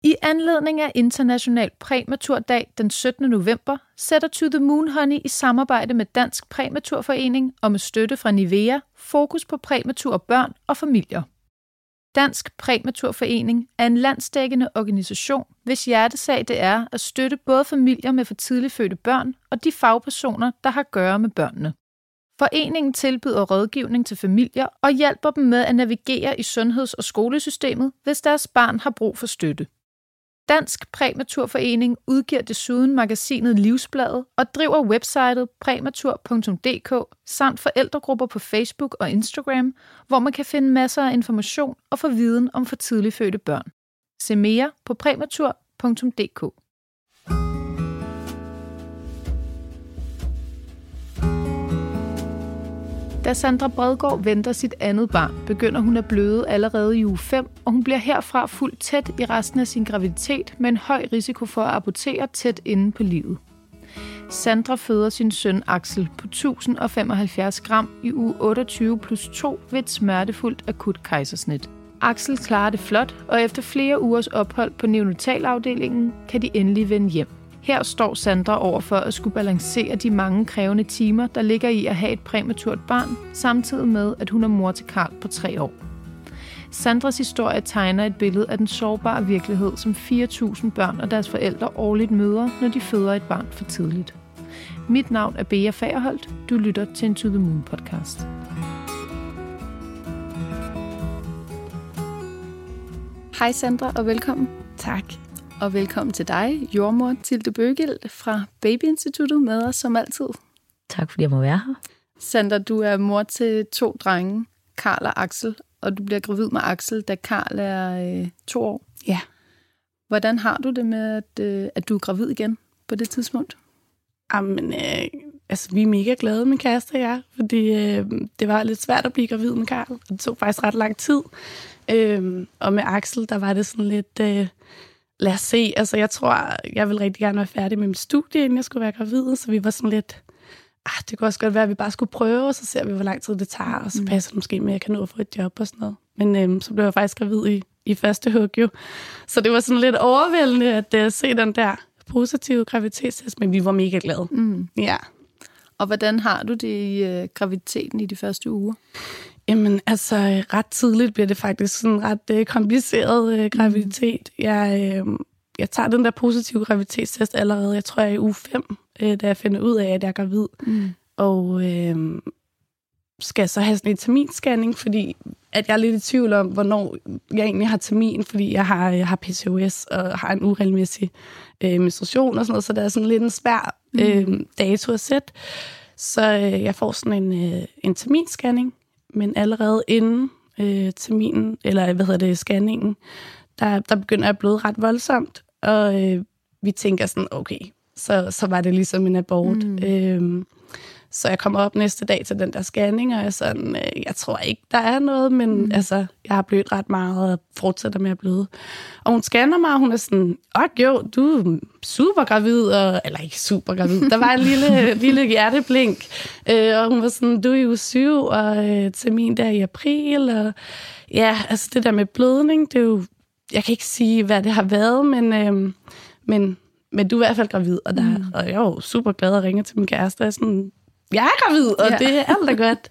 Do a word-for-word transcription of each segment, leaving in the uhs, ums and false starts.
I anledning af International Præmaturdag den syttende november sætter To The Moon Honey i samarbejde med Dansk Præmaturforening og med støtte fra Nivea fokus på præmature børn og familier. Dansk Præmaturforening er en landsdækkende organisation, hvis hjertesag det er at støtte både familier med for tidligt fødte børn og de fagpersoner, der har at gøre med børnene. Foreningen tilbyder rådgivning til familier og hjælper dem med at navigere i sundheds- og skolesystemet, hvis deres barn har brug for støtte. Dansk Præmaturforening udgiver desuden magasinet Livsbladet og driver websitet præmatur punktum d k samt forældregrupper på Facebook og Instagram, hvor man kan finde masser af information og få viden om for tidligt fødte børn. Se mere på præmatur punktum d k. Da Sandra Bredgaard venter sit andet barn, begynder hun at bløde allerede i uge fem, og hun bliver herfra fuldt tæt i resten af sin graviditet med en høj risiko for at abortere tæt inde på livet. Sandra føder sin søn Axel på tusind og femoghalvfjerds gram i uge otteogtyve plus to ved et smertefuldt akut kejsersnit. Axel klarer det flot, og efter flere ugers ophold på neonatalafdelingen kan de endelig vende hjem. Her står Sandra over for at skulle balancere de mange krævende timer, der ligger i at have et præmaturt barn, samtidig med, at hun er mor til Karl på tre år. Sandras historie tegner et billede af den sårbare virkelighed, som fire tusind børn og deres forældre årligt møder, når de føder et barn for tidligt. Mit navn er Bea Fagerholt. Du lytter til en To The Moon podcast. Hej Sandra, og velkommen. Tak. Og velkommen til dig, jordmor Tilde Bøgild fra Babyinstituttet med os som altid. Tak fordi jeg må være her. Sandra, du er mor til to drenge, Karl og Axel, og du bliver gravid med Axel, da Karl er øh, to år. Ja. Hvordan har du det med, at, øh, at du er gravid igen på det tidspunkt? Jamen, øh, altså, vi er mega glade, min kæreste og jeg, fordi øh, det var lidt svært at blive gravid med Karl, og det tog faktisk ret lang tid. Øh, og med Axel, der var det sådan lidt... Øh, Lad os se. Altså, jeg tror, jeg vil rigtig gerne være færdig med mit studie, inden jeg skulle være gravid, så vi var sådan lidt, ah, det kunne også godt være, at vi bare skulle prøve, og så ser vi, hvor lang tid det tager, og så passer det måske med, at jeg kan nå at få et job og sådan noget. Men øhm, så blev jeg faktisk gravid i, i første hug jo. Så det var sådan lidt overvældende at uh, se den der positive graviditetstest, men vi var mega glade. Mm. Ja. Og hvordan har du det i uh, graviditeten i de første uger? Jamen, altså, ret tidligt bliver det faktisk sådan en ret øh, kompliceret øh, graviditet. Jeg, øh, jeg tager den der positive graviditetstest allerede, jeg tror, jeg er i uge fem, øh, da jeg finder ud af, at jeg er gravid. Mm. Og øh, skal så have sådan en terminscanning, fordi at jeg er lidt i tvivl om, hvornår jeg egentlig har termin, fordi jeg har, jeg har P C O S og har en uregelmæssig øh, menstruation og sådan noget, så der er sådan lidt en svær øh, mm. dato at sætte. Så øh, jeg får sådan en, øh, en terminscanning. Men allerede inden øh, terminen, eller hvad hedder det, scanningen, der, der begynder jeg at bløde ret voldsomt. Og øh, vi tænker sådan, okay, så, så var det ligesom en abort. Mm. Øhm, så jeg kommer op næste dag til den der scanning, og jeg er sådan, øh, jeg tror ikke, der er noget, men mm. altså, jeg har blødt ret meget og fortsætter med at bløde. Og hun scanner mig, og hun er sådan, åh jo, du er super gravid, og, eller ikke super gravid, der var en lille, lille hjerteblink, øh, og hun var sådan, du er i uge syv, og øh, termin der i april, og ja, altså det der med blødning, det er jo, jeg kan ikke sige, hvad det har været, men, øh, men, men du er i hvert fald gravid, og, der, mm. og jeg er jo super glad at ringe til min kæreste, og sådan, jeg er gravid, og ja. Det er alt er godt.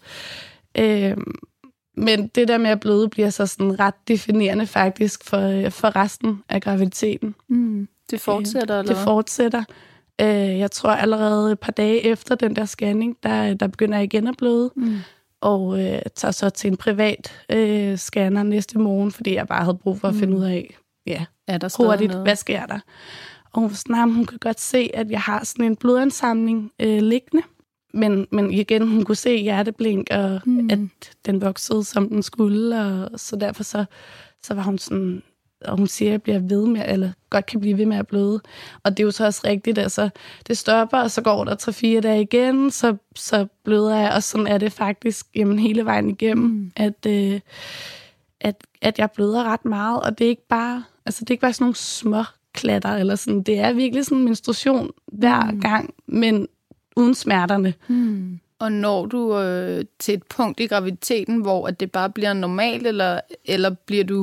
øhm, men det der med at bløde bliver så sådan ret definerende faktisk for, for resten af graviditeten. Mm. Det fortsætter, øh, eller Det fortsætter. Øh, jeg tror allerede et par dage efter den der scanning, der, der begynder jeg igen at bløde. Mm. Og øh, tager så til en privat øh, scanner næste morgen, fordi jeg bare havde brug for at mm. finde ud af, ja, er der hurtigt, noget? Hvad sker der? Og hun var sådan, hun kan godt se, at jeg har sådan en blodansamling øh, liggende. Men, men igen, hun kunne se hjerteblink, og mm. at den voksede, som den skulle, og så derfor så, så var hun sådan, og hun siger, at jeg bliver ved med, eller godt kan blive ved med at bløde. Og det er jo så også rigtigt, altså, det stopper, og så går der tre-fire dage igen, så, så bløder jeg, og sådan er det faktisk jamen, hele vejen igennem, mm. at, øh, at, at jeg bløder ret meget, og det er ikke bare, altså det er ikke bare sådan nogle små klatter, eller sådan, det er virkelig sådan en menstruation hver mm. gang, men uden smerterne. Hmm. Og når du øh, til et punkt i graviditeten, hvor at det bare bliver normalt, eller, eller bliver du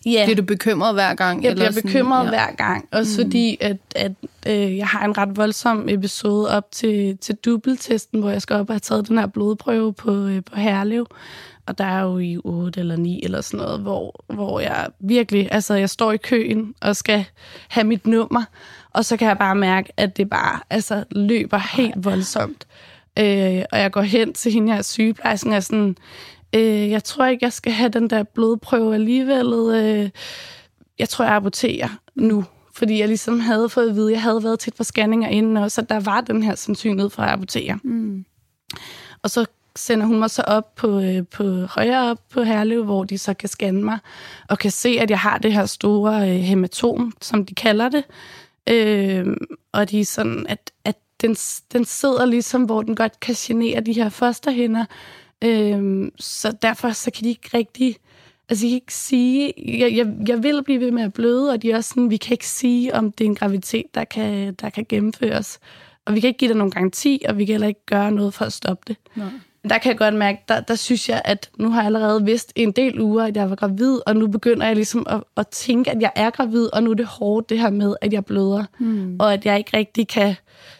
Yeah. Bliver du bekymret hver gang? Jeg eller bliver bekymret sådan, ja. hver gang. Også mm. fordi, at, at øh, jeg har en ret voldsom episode op til, til dobbelttesten, hvor jeg skal op og have taget den her blodprøve på, øh, på Herlev. Og der er jo i otte eller ni eller sådan noget, hvor, hvor jeg virkelig, altså jeg står i køen og skal have mit nummer, og så kan jeg bare mærke, at det bare altså, løber helt voldsomt. Øh, og jeg går hen til hende her sygeplejersken og er sådan, øh, jeg tror ikke, jeg skal have den der blodprøve alligevel. Øh, jeg tror, jeg aborterer nu. Fordi jeg ligesom havde fået at vide, jeg havde været til et par scanninger inden også, så der var den her sandsynlighed for at abortere. Mm. Og så sender hun mig så op på, øh, på højere op på Herlev, hvor de så kan scanne mig, og kan se, at jeg har det her store øh, hematom, som de kalder det. Øh, og de er sådan, at, at den, den sidder ligesom, hvor den godt kan genere de her fosterhænder. Øh, så derfor så kan de ikke rigtig... Altså, jeg kan ikke sige... Jeg, jeg, jeg vil blive ved med at bløde, og de er også sådan, vi kan ikke sige, om det er en graviditet, der kan, der kan gennemføres. Og vi kan ikke give dig nogen garanti, og vi kan heller ikke gøre noget for at stoppe det. Nej. Der kan jeg godt mærke, der, der synes jeg, at nu har jeg allerede vidst en del uger, at jeg var gravid, og nu begynder jeg ligesom at, at tænke, at jeg er gravid, og nu er det hårdt det her med, at jeg bløder, mm. og at jeg ikke rigtig kan,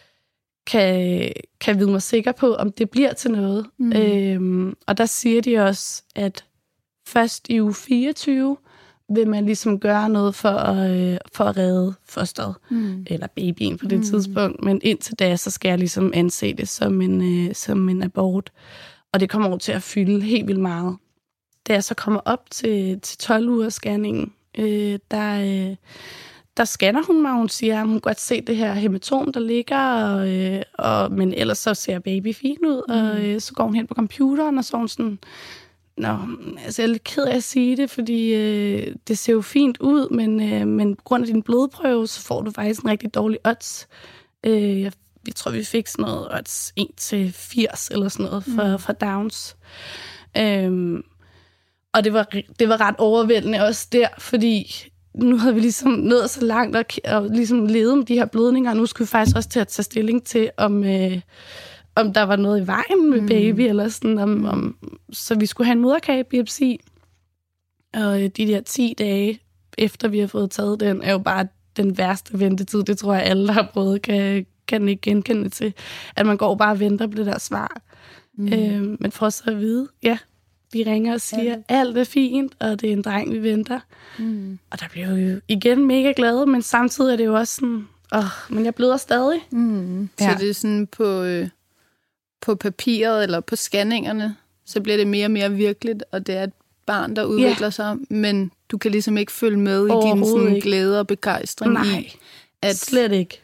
kan, kan vide mig sikker på, om det bliver til noget. Mm. Øhm, og der siger de også, at først i uge fireogtyve vil man ligesom gøre noget for at, øh, for at redde fosteret, mm. eller babyen på det mm. tidspunkt. Men indtil da, så skal jeg ligesom anse det som en, øh, som en abort. Og det kommer over til at fylde helt vildt meget. Da jeg så kommer op til, til tolv ugers scanningen, øh, der, øh, der scanner hun mig, og hun siger, at hun kan godt se det her hematom, der ligger, og, øh, og, men ellers så ser baby fin ud. Mm. Og øh, så går hun hen på computeren, og så hun sådan... Nå, altså jeg er lidt ked af at sige det, fordi øh, det ser jo fint ud, men, øh, men på grund af din blodprøve, så får du faktisk en rigtig dårlig odds. Øh, jeg, jeg tror, vi fik sådan noget odds en til firs eller sådan noget for, mm. for Downs. Øh, og det var, det var ret overvældende også der, fordi nu havde vi ligesom nået så langt og, og ligesom levet med de her blødninger, og nu skulle vi faktisk også til at tage stilling til, om... Øh, om der var noget i vejen med baby, mm. eller sådan, om, om, så vi skulle have en moderkagebiopsi. Og de der ti dage, efter vi har fået taget den, er jo bare den værste ventetid. Det tror jeg, alle, der har prøvet, kan, kan ikke genkende til. At man går bare og venter på det der svar. Mm. Øh, men for os at vide, ja, vi ringer og siger, at alt er fint, og det er en dreng, vi venter. Mm. Og der bliver jo igen mega glade, men samtidig er det jo også sådan, åh, men jeg bløder stadig. Mm. Ja. Så det er sådan på... Øh på papiret eller på scanningerne, så bliver det mere og mere virkeligt, og det er et barn, der udvikler yeah. sig, men du kan ligesom ikke følge med i din sådan, glæde og begejstring Nej, i, at, slet ikke.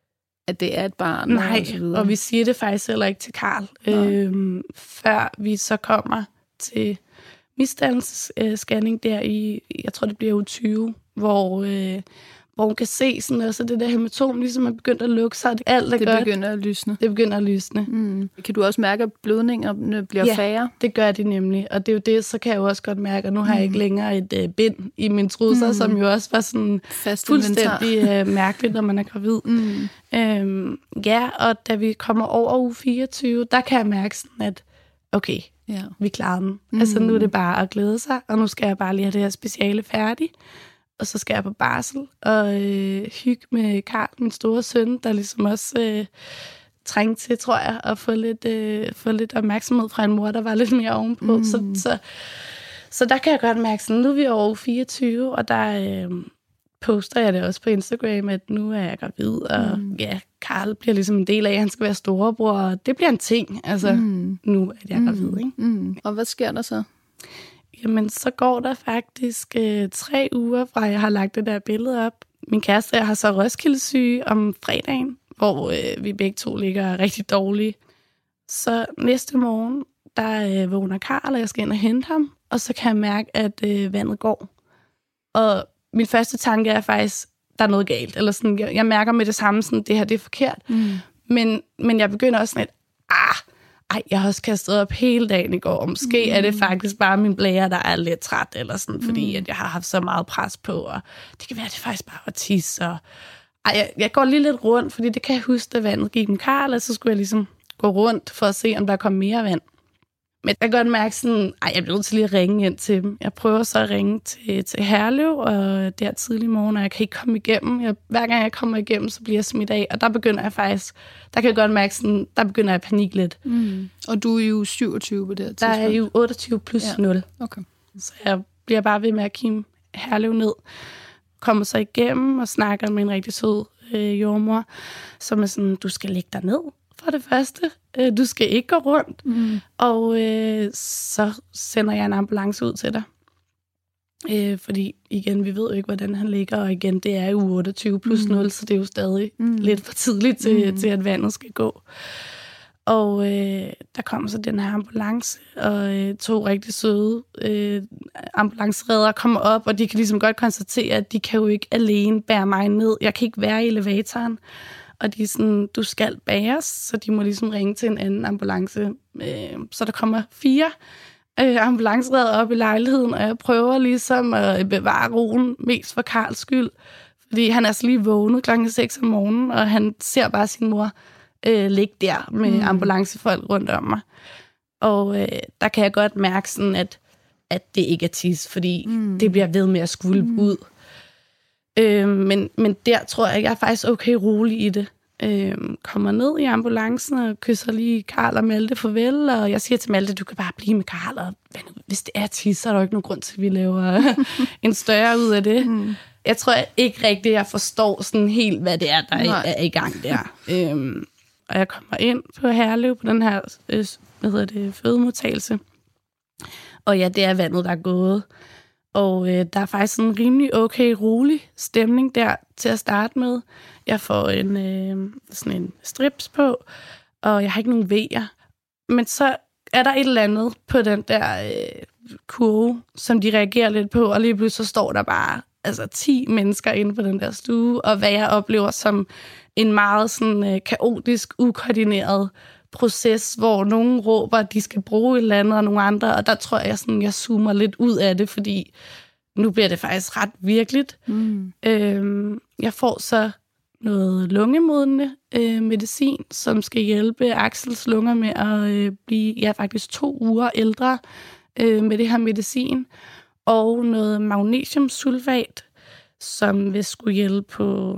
at det er et barn. Nej, og, så videre. Og vi siger det faktisk heller ikke til Karl, øhm, før vi så kommer til misdannelsesscanning der i, jeg tror det bliver uge tyve, hvor... Øh, hvor hun kan se sådan, også det der hematom ligesom er begyndt at lukke sig. Alt er det godt. begynder at lysne. Det begynder at lysne. Mm. Kan du også mærke, at blødningerne bliver ja, færre? det gør de nemlig. Og det er jo det, så kan jeg jo også godt mærke, at nu har jeg ikke længere et uh, bind i min trusser, mm. som jo også var sådan fast fuldstændig uh, mærkeligt, når man er gravid. Mm. Øhm, ja, og da vi kommer over uge fireogtyve, der kan jeg mærke sådan, at okay, ja. vi klarer den. Mm. Altså nu er det bare at glæde sig, og nu skal jeg bare lige have det her speciale færdigt. Og så skal jeg på barsel og øh, hygge med Karl, min store søn, der ligesom også øh, trængte til, tror jeg, at få lidt, øh, få lidt opmærksomhed fra en mor, der var lidt mere ovenpå. Mm. Så, så, så der kan jeg godt mærke, sådan, nu er vi over fireogtyve, og der øh, poster jeg det også på Instagram, at nu er jeg gravid, og mm. ja, Karl bliver ligesom en del af, at han skal være storebror, og det bliver en ting, altså mm. nu er jeg gravid, ikke? Mm. Og hvad sker der så? Jamen, så går der faktisk øh, tre uger fra, jeg har lagt det der billede op. Min kæreste jeg har så Roskildesyge om fredagen, hvor øh, vi begge to ligger rigtig dårlige. Så næste morgen, der øh, vågner Karl, og jeg skal ind og hente ham, og så kan jeg mærke, at øh, vandet går. Og min første tanke er faktisk, der er noget galt. Eller sådan, jeg, jeg mærker med det samme, sådan, det her det er forkert. Mm. Men, men jeg begynder også sådan, at ah, ej, jeg har også kastet op hele dagen i går, og måske mm. er det faktisk bare min blære, der er lidt træt, eller sådan, fordi at jeg har haft så meget pres på, og det kan være, at det faktisk bare var tis, og ej, jeg, jeg går lige lidt rundt, fordi det kan jeg huske, da vandet gik med Karl, og så skulle jeg ligesom gå rundt for at se, om der kom mere vand. Men jeg kan godt mærke sådan, ej, jeg bliver nødt til lige at ringe ind til dem. Jeg prøver så at ringe til, til Herlev, og det er tidlig morgen, og jeg kan ikke komme igennem. Jeg, hver gang jeg kommer igennem, så bliver jeg smidt af, og der begynder jeg faktisk, der kan jeg godt mærke sådan, der begynder jeg at panikke lidt. Mm. Og du er jo syvogtyve på det her tidspunkt? Der er jo otteogtyve plus ja. nul. Okay. Så jeg bliver bare ved med at kime Herlev ned. Kommer så igennem og snakker med en rigtig sød øh, jordmor, som er sådan, du skal lægge dig ned for det første. Øh, du skal ikke gå rundt. Mm. Og øh, så sender jeg en ambulance ud til dig. Øh, fordi igen, vi ved jo ikke, hvordan han ligger. Og igen, det er jo otteogtyve plus mm. nul, så det er jo stadig mm. lidt for tidligt til, mm. til, at vandet skal gå. Og øh, der kom så den her ambulance, og øh, to rigtig søde øh, ambulancereddere kommer op, og de kan ligesom godt konstatere, at de kan jo ikke alene bære mig ned. Jeg kan ikke være i elevatoren. Og de er sådan, du skal bæres, så de må ligesom ringe til en anden ambulance. Øh, så der kommer fire øh, ambulancereddere op i lejligheden, og jeg prøver ligesom at bevare roen, mest for Karls skyld. Fordi han er så lige vågnet klokken seks om morgenen, og han ser bare sin mor øh, ligge der med mm. ambulancefolk rundt om mig. Og øh, der kan jeg godt mærke sådan, at, at det ikke er tis, fordi mm. det bliver ved med at skvulpe mm. ud. Øh, men, men der tror jeg, jeg er faktisk okay rolig i det. Øh, kommer ned i ambulancen og kysser lige Karl og Malte farvel, og jeg siger til Malte, du kan bare blive med Karl, og hvis det er tis, så er der jo ikke nogen grund til, at vi laver en større ud af det. Mm. Jeg tror ikke rigtigt, jeg forstår sådan helt, hvad det er, der Nej. er i gang der. øh, og jeg kommer ind på Herlev på den her øh, hvad hedder det, fødemodtagelse, og ja, det er vandet, der er gået. Og øh, der er faktisk en rimelig okay, rolig stemning der til at starte med. Jeg får en, øh, sådan en strips på, og jeg har ikke nogen vejer. Men så er der et eller andet på den der øh, kurve, som de reagerer lidt på, og lige pludselig så står der bare altså, ti mennesker inde på den der stue, og hvad jeg oplever som en meget sådan, øh, kaotisk, ukoordineret proces, hvor nogen råber, at de skal bruge et eller andet, og nogle andre, og der tror jeg, sådan, jeg zoomer lidt ud af det, fordi nu bliver det faktisk ret virkeligt. Mm. Øhm, jeg får så noget lungemodende øh, medicin, som skal hjælpe Axels lunger med at øh, blive ja, faktisk to uger ældre øh, med det her medicin, og noget magnesiumsulfat, som vil skulle hjælpe på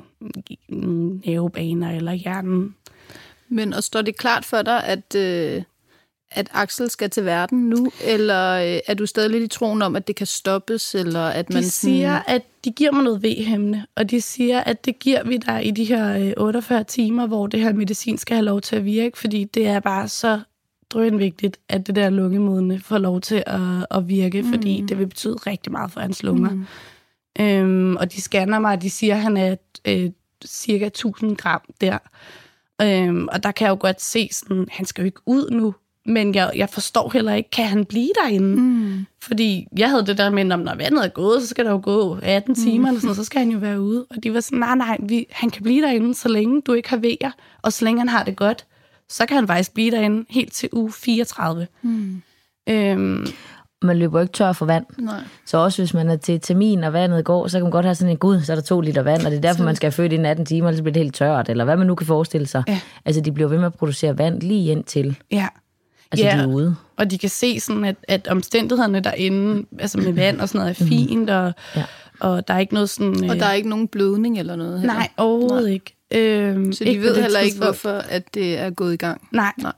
nervebaner eller hjernen. Men og står det klart for dig, at, øh, at Axel skal til verden nu, eller øh, er du stadig lidt i troen om, at det kan stoppes? Eller at man de siger, sådan... at de giver mig noget V-hæmmende, og de siger, at det giver vi dig i de her øh, otteogfyrre timer, hvor det her medicin skal have lov til at virke, fordi det er bare så drønvigtigt, at det der lungemodne får lov til at, at virke, mm. fordi det vil betyde rigtig meget for hans lunger. Mm. Øhm, og de scanner mig, og de siger, at han er øh, cirka tusind gram der. Øhm, og der kan jeg jo godt se, sådan, han skal jo ikke ud nu, men jeg, jeg forstår heller ikke, kan han blive derinde? Mm. Fordi jeg havde det der med, når vandet er gået, så skal der jo gå atten timer, mm. eller sådan, så skal han jo være ude. Og de var sådan, nej, nej, vi, han kan blive derinde, så længe du ikke har vejer, og så længe han har det godt, så kan han faktisk blive derinde helt til uge fireogtredive. Mm. Øhm, man løber ikke tør for vand. Nej. Så også hvis man er til termin, og vandet går, så kan man godt have sådan en, gud, så er der to liter vand, og det er derfor, så man skal have født inden atten timer, og så bliver det helt tørt, eller hvad man nu kan forestille sig. Ja. Altså, de bliver ved med at producere vand lige ind til. Ja. Altså, ja. de er ude. Og de kan se sådan, at, at omstændighederne derinde, altså med vand og sådan noget, er fint, og, ja. og der er ikke noget sådan... Og der er ikke nogen blødning eller noget her? Nej, overhovedet Nej. ikke. Øhm, så de ved heller ikke, hvorfor at det er gået i gang? Nej. Nej.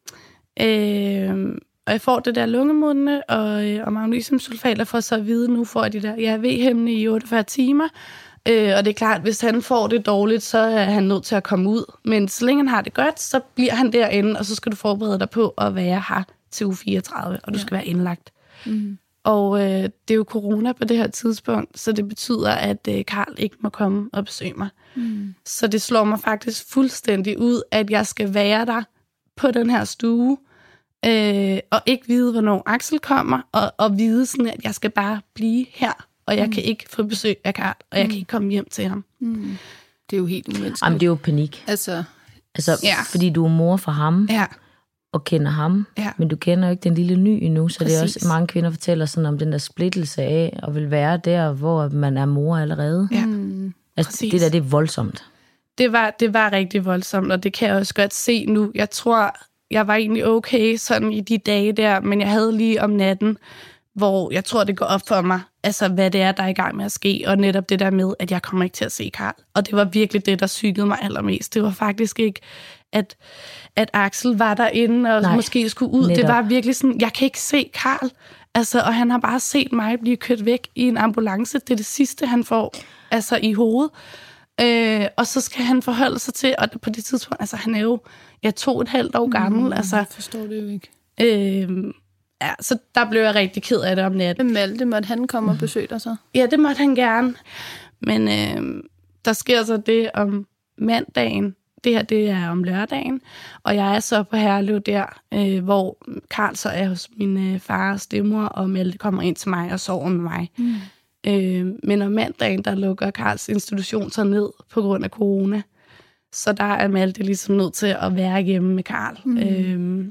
Øhm, og jeg får det der lungemodne og, og magnesiumsulfat, og får så at vide, nu får jeg de der, jeg er V-hæmmende i otteogfyrre timer, øh, og det er klart, at hvis han får det dårligt, så er han nødt til at komme ud. Men så længe han har det godt, så bliver han derinde, og så skal du forberede dig på at være her til uge fireogtredive, og du ja. skal være indlagt. Mm. Og øh, det er jo corona på det her tidspunkt, så det betyder, at øh, Karl ikke må komme og besøge mig. Mm. Så det slår mig faktisk fuldstændig ud, at jeg skal være der på den her stue, øh, og ikke vide, hvornår Axel kommer, og, og vide sådan, at jeg skal bare blive her, og jeg mm. kan ikke få besøg af Karl, og jeg mm. kan ikke komme hjem til ham. Mm. Det er jo helt umenneskeligt. Jamen, det er jo panik. Altså, altså ja. fordi du er mor for ham. Ja. Og kender ham, ja. men du kender jo ikke den lille ny endnu, så Præcis. det er også, mange kvinder fortæller sådan om den der splittelse af, og vil være der, hvor man er mor allerede. Ja. Altså, Præcis. det der, det er voldsomt. Det var, det var rigtig voldsomt, og det kan jeg også godt se nu. Jeg tror, jeg var egentlig okay sådan i de dage der, men jeg havde lige om natten, hvor jeg tror, det går op for mig, altså hvad det er, der er i gang med at ske, og netop det der med, at jeg kommer ikke til at se Karl. Og det var virkelig det, der sygede mig allermest. Det var faktisk ikke, at, at Axel var derinde og Nej, måske skulle ud. Netop. Det var virkelig sådan, jeg kan ikke se Karl. Altså, og han har bare set mig blive kørt væk i en ambulance. Det er det sidste, han får altså, i hovedet. Øh, og så skal han forholde sig til, og på det tidspunkt, altså han er jo ja, to og et halvt år gammel. Mm, altså, jeg forstår det jo ikke. Øh, ja, så der blev jeg rigtig ked af det om natten. Men Malte, måtte han komme og besøge dig så? Ja, det måtte han gerne. Men øh, der sker så det om mandagen. Det her, det er om lørdagen. Og jeg er så på Herlev der, øh, hvor Karl så er hos min øh, far og stemmor, og Malte kommer ind til mig og sover med mig. Mm. Øh, men om mandagen, der lukker Karls institution så ned på grund af corona. Så der er Malte ligesom nødt til at være hjemme med Karl. Mm. Øh,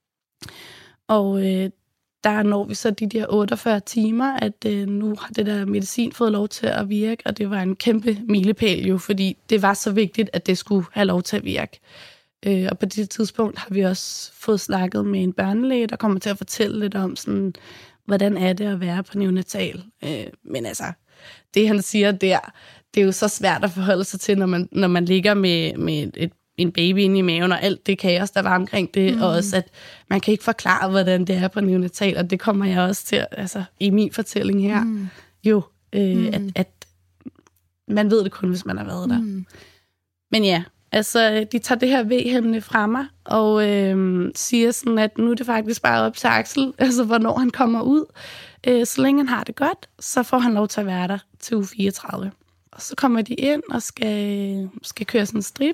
og øh, der når vi så de der otteogfyrre timer, at øh, nu har det der medicin fået lov til at virke, og det var en kæmpe milepæl jo, fordi det var så vigtigt, at det skulle have lov til at virke. Øh, og på det tidspunkt har vi også fået snakket med en børnelæge, der kommer til at fortælle lidt om, sådan, hvordan er det at være på neonatal. Øh, men altså, det han siger der, det er jo så svært at forholde sig til, når man, når man ligger med, med et en baby inde i maven, og alt det kaos, der var omkring det, mm. og også, at man kan ikke forklare, hvordan det er på neonatal, og det kommer jeg også til, altså i min fortælling her, mm. jo, øh, mm. at, at man ved det kun, hvis man har været der. Mm. Men ja, altså, de tager det her V-hæmmende fra mig, og øh, siger sådan, at nu er det faktisk bare op til Axel, altså hvornår han kommer ud. Øh, så længe han har det godt, så får han lov til at være der til uge fireogtredive. Og så kommer de ind og skal, skal køre sådan en strip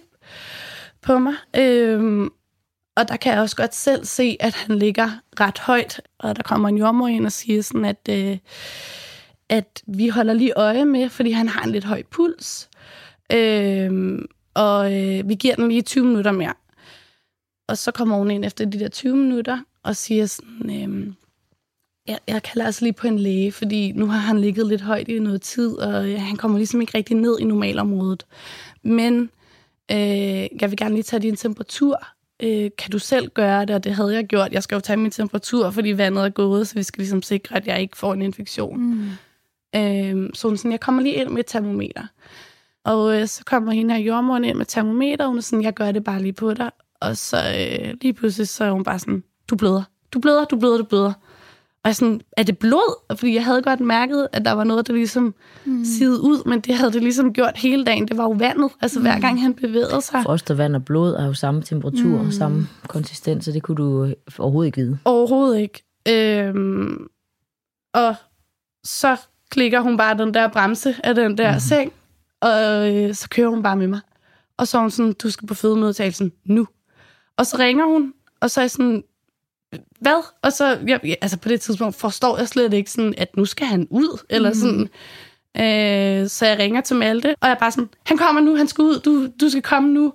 på mig. Øhm, og der kan jeg også godt selv se, at han ligger ret højt. Og der kommer en jordemoder ind og siger sådan, at, øh, at vi holder lige øje med, fordi han har en lidt høj puls. Øhm, og øh, vi giver den lige tyve minutter mere. Og så kommer hun ind efter de der tyve minutter og siger sådan, øh, jeg, jeg kalder altså lige på en læge, fordi nu har han ligget lidt højt i noget tid, og øh, han kommer ligesom ikke rigtig ned i normalområdet. Men Øh, jeg vil gerne lige tage din temperatur. Øh, kan du selv gøre det? Og det havde jeg gjort. Jeg skal jo tage min temperatur, fordi vandet er gået, så vi skal ligesom sikre, at jeg ikke får en infektion. Mm. Øh, så hun sådan, jeg kommer lige ind med et termometer. Og øh, så kommer hende her jordmoren ind med termometer, og hun er sådan, jeg gør det bare lige på dig. Og så øh, lige pludselig, så er hun bare sådan, du bløder. Du bløder, du bløder, du bløder. Og jeg sådan, er det blod? Fordi jeg havde godt mærket, at der var noget, der ligesom mm. sidede ud, men det havde det ligesom gjort hele dagen. Det var jo vandet, altså mm. hver gang han bevægede sig. Fostervand og blod er jo samme temperatur mm. og samme konsistens, så det kunne du overhovedet ikke vide. Overhovedet ikke. Øhm, og så klikker hun bare den der bremse af den der mm. seng, og øh, så kører hun bare med mig. Og så er hun sådan, du skal på fødemodtagelsen nu. Og så ringer hun, og så er jeg sådan, hvad? Og så, jeg, altså på det tidspunkt forstår jeg slet ikke sådan, at nu skal han ud, eller mm. sådan. Øh, så jeg ringer til Malte, og jeg er bare sådan, han kommer nu, han skal ud, du, du skal komme nu.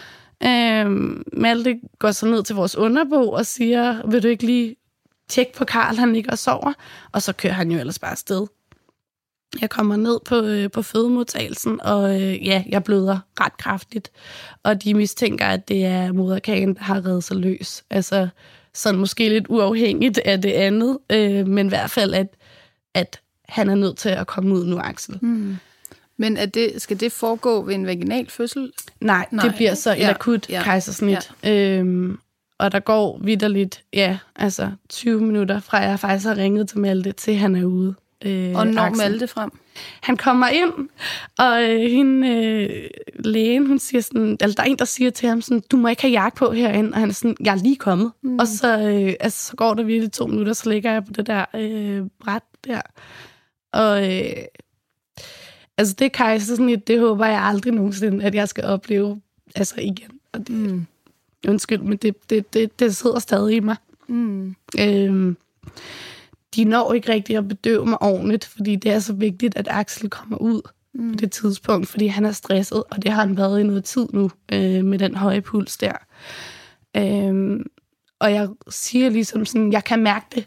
Øh, Malte går så ned til vores underbo og siger, vil du ikke lige tjekke på Karl, han ligger og sover? Og så kører han jo ellers bare afsted. Jeg kommer ned på, øh, på fødemodtagelsen, og øh, ja, jeg bløder ret kraftigt. Og de mistænker, at det er moderkagen, der har reddet sig løs. Altså sådan måske lidt uafhængigt af det andet, øh, men i hvert fald, at, at han er nødt til at komme ud nu, Axel. Mm. Men er det, skal det foregå ved en vaginal fødsel? Nej, Nej. Det bliver så et ja. akut ja. kejsersnit. Ja. Øhm, og der går vitterligt, ja, altså tyve minutter fra, jeg faktisk har ringet til Malte, til han er ude. Øh, og når Malte frem? Han kommer ind, og øh, hende, øh, lægen, hun siger sådan, eller der er en, der siger til ham sådan, du må ikke have jakke på herinde, og han er sådan, jeg er lige kommet. Mm. Og så, øh, altså, så går der virkelig to minutter, så ligger jeg på det der øh, bræt der. Og øh, altså det kejsersnit, det håber jeg aldrig nogensinde, at jeg skal opleve altså igen. Og det, mm. Undskyld, men det, det, det, det sidder stadig i mig. Mm. Øh, De når ikke rigtig at bedøve mig ordentligt, fordi det er så vigtigt, at Axel kommer ud mm. på det tidspunkt, fordi han er stresset, og det har han været i noget tid nu, øh, med den høje puls der. Øh, og jeg siger ligesom sådan, jeg kan mærke det.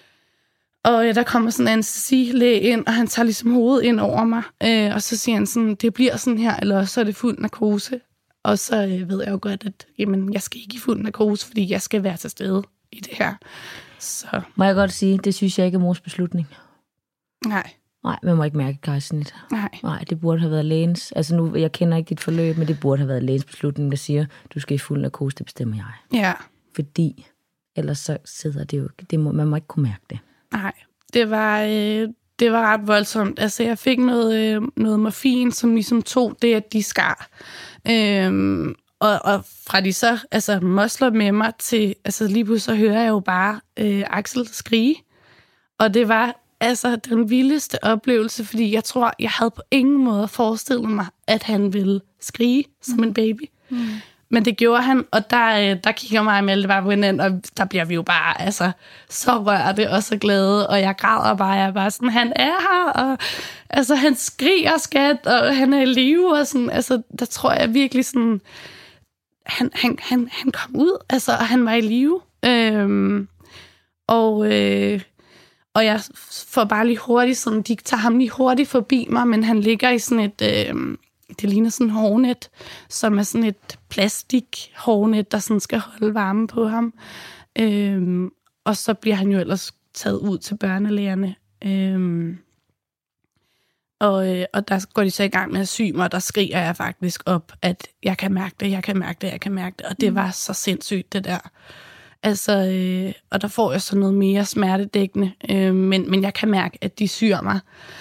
Og øh, der kommer sådan en anestesilæge ind, og han tager ligesom hovedet ind over mig, øh, og så siger han sådan, det bliver sådan her, eller så er det fuld narkose. og så øh, ved jeg jo godt, at jamen, jeg skal ikke i fuld narkose, fordi jeg skal være til stede i det her. Så. Må jeg godt sige, det synes jeg ikke er mors beslutning. Nej. Nej, man må ikke mærke kejsersnit. Nej. Nej, det burde have været lægens. Altså nu, jeg kender ikke dit forløb, men det burde have været lægens beslutning, der siger, du skal i fuld narkose, det bestemmer jeg. Ja. Fordi ellers så sidder det jo, det må, man må ikke kunne mærke det. Nej, det var, øh, det var ret voldsomt. Altså jeg fik noget, øh, noget morfin, som ligesom tog det, at de skar. Øhm, og, og fra de så altså mosler med mig til, altså lige pludselig så hører jeg jo bare øh, Axel skrige. Og det var altså den vildeste oplevelse, fordi jeg tror, jeg havde på ingen måde forestillet mig, at han ville skrige som en baby. Mm. Men det gjorde han, og der, der kigger mig og Malte bare på hinanden, og der bliver vi jo bare altså, så rørte og så glade, og jeg græder bare, jeg er bare sådan, han er her, og altså, han skriger skat, og han er i live, og sådan, altså, der tror jeg virkelig sådan, han, han, han, han kom ud, altså, og han var i live. Øhm, og, øh, og jeg får bare lige hurtigt, sådan, de tager ham lige hurtigt forbi mig, men han ligger i sådan et... Øh, det ligner sådan en hårnet, som er sådan et plastik-hårnet, der sådan skal holde varme på ham. Øhm, og så bliver han jo ellers taget ud til børnelægerne. Øhm, og, øh, og der går de så i gang med at sy mig, og der skriger jeg faktisk op, at jeg kan mærke det, jeg kan mærke det, jeg kan mærke det. Og det var så sindssygt, det der. Altså, øh, og der får jeg så noget mere smertedækkende, øh, men, men jeg kan mærke, at de syr mig.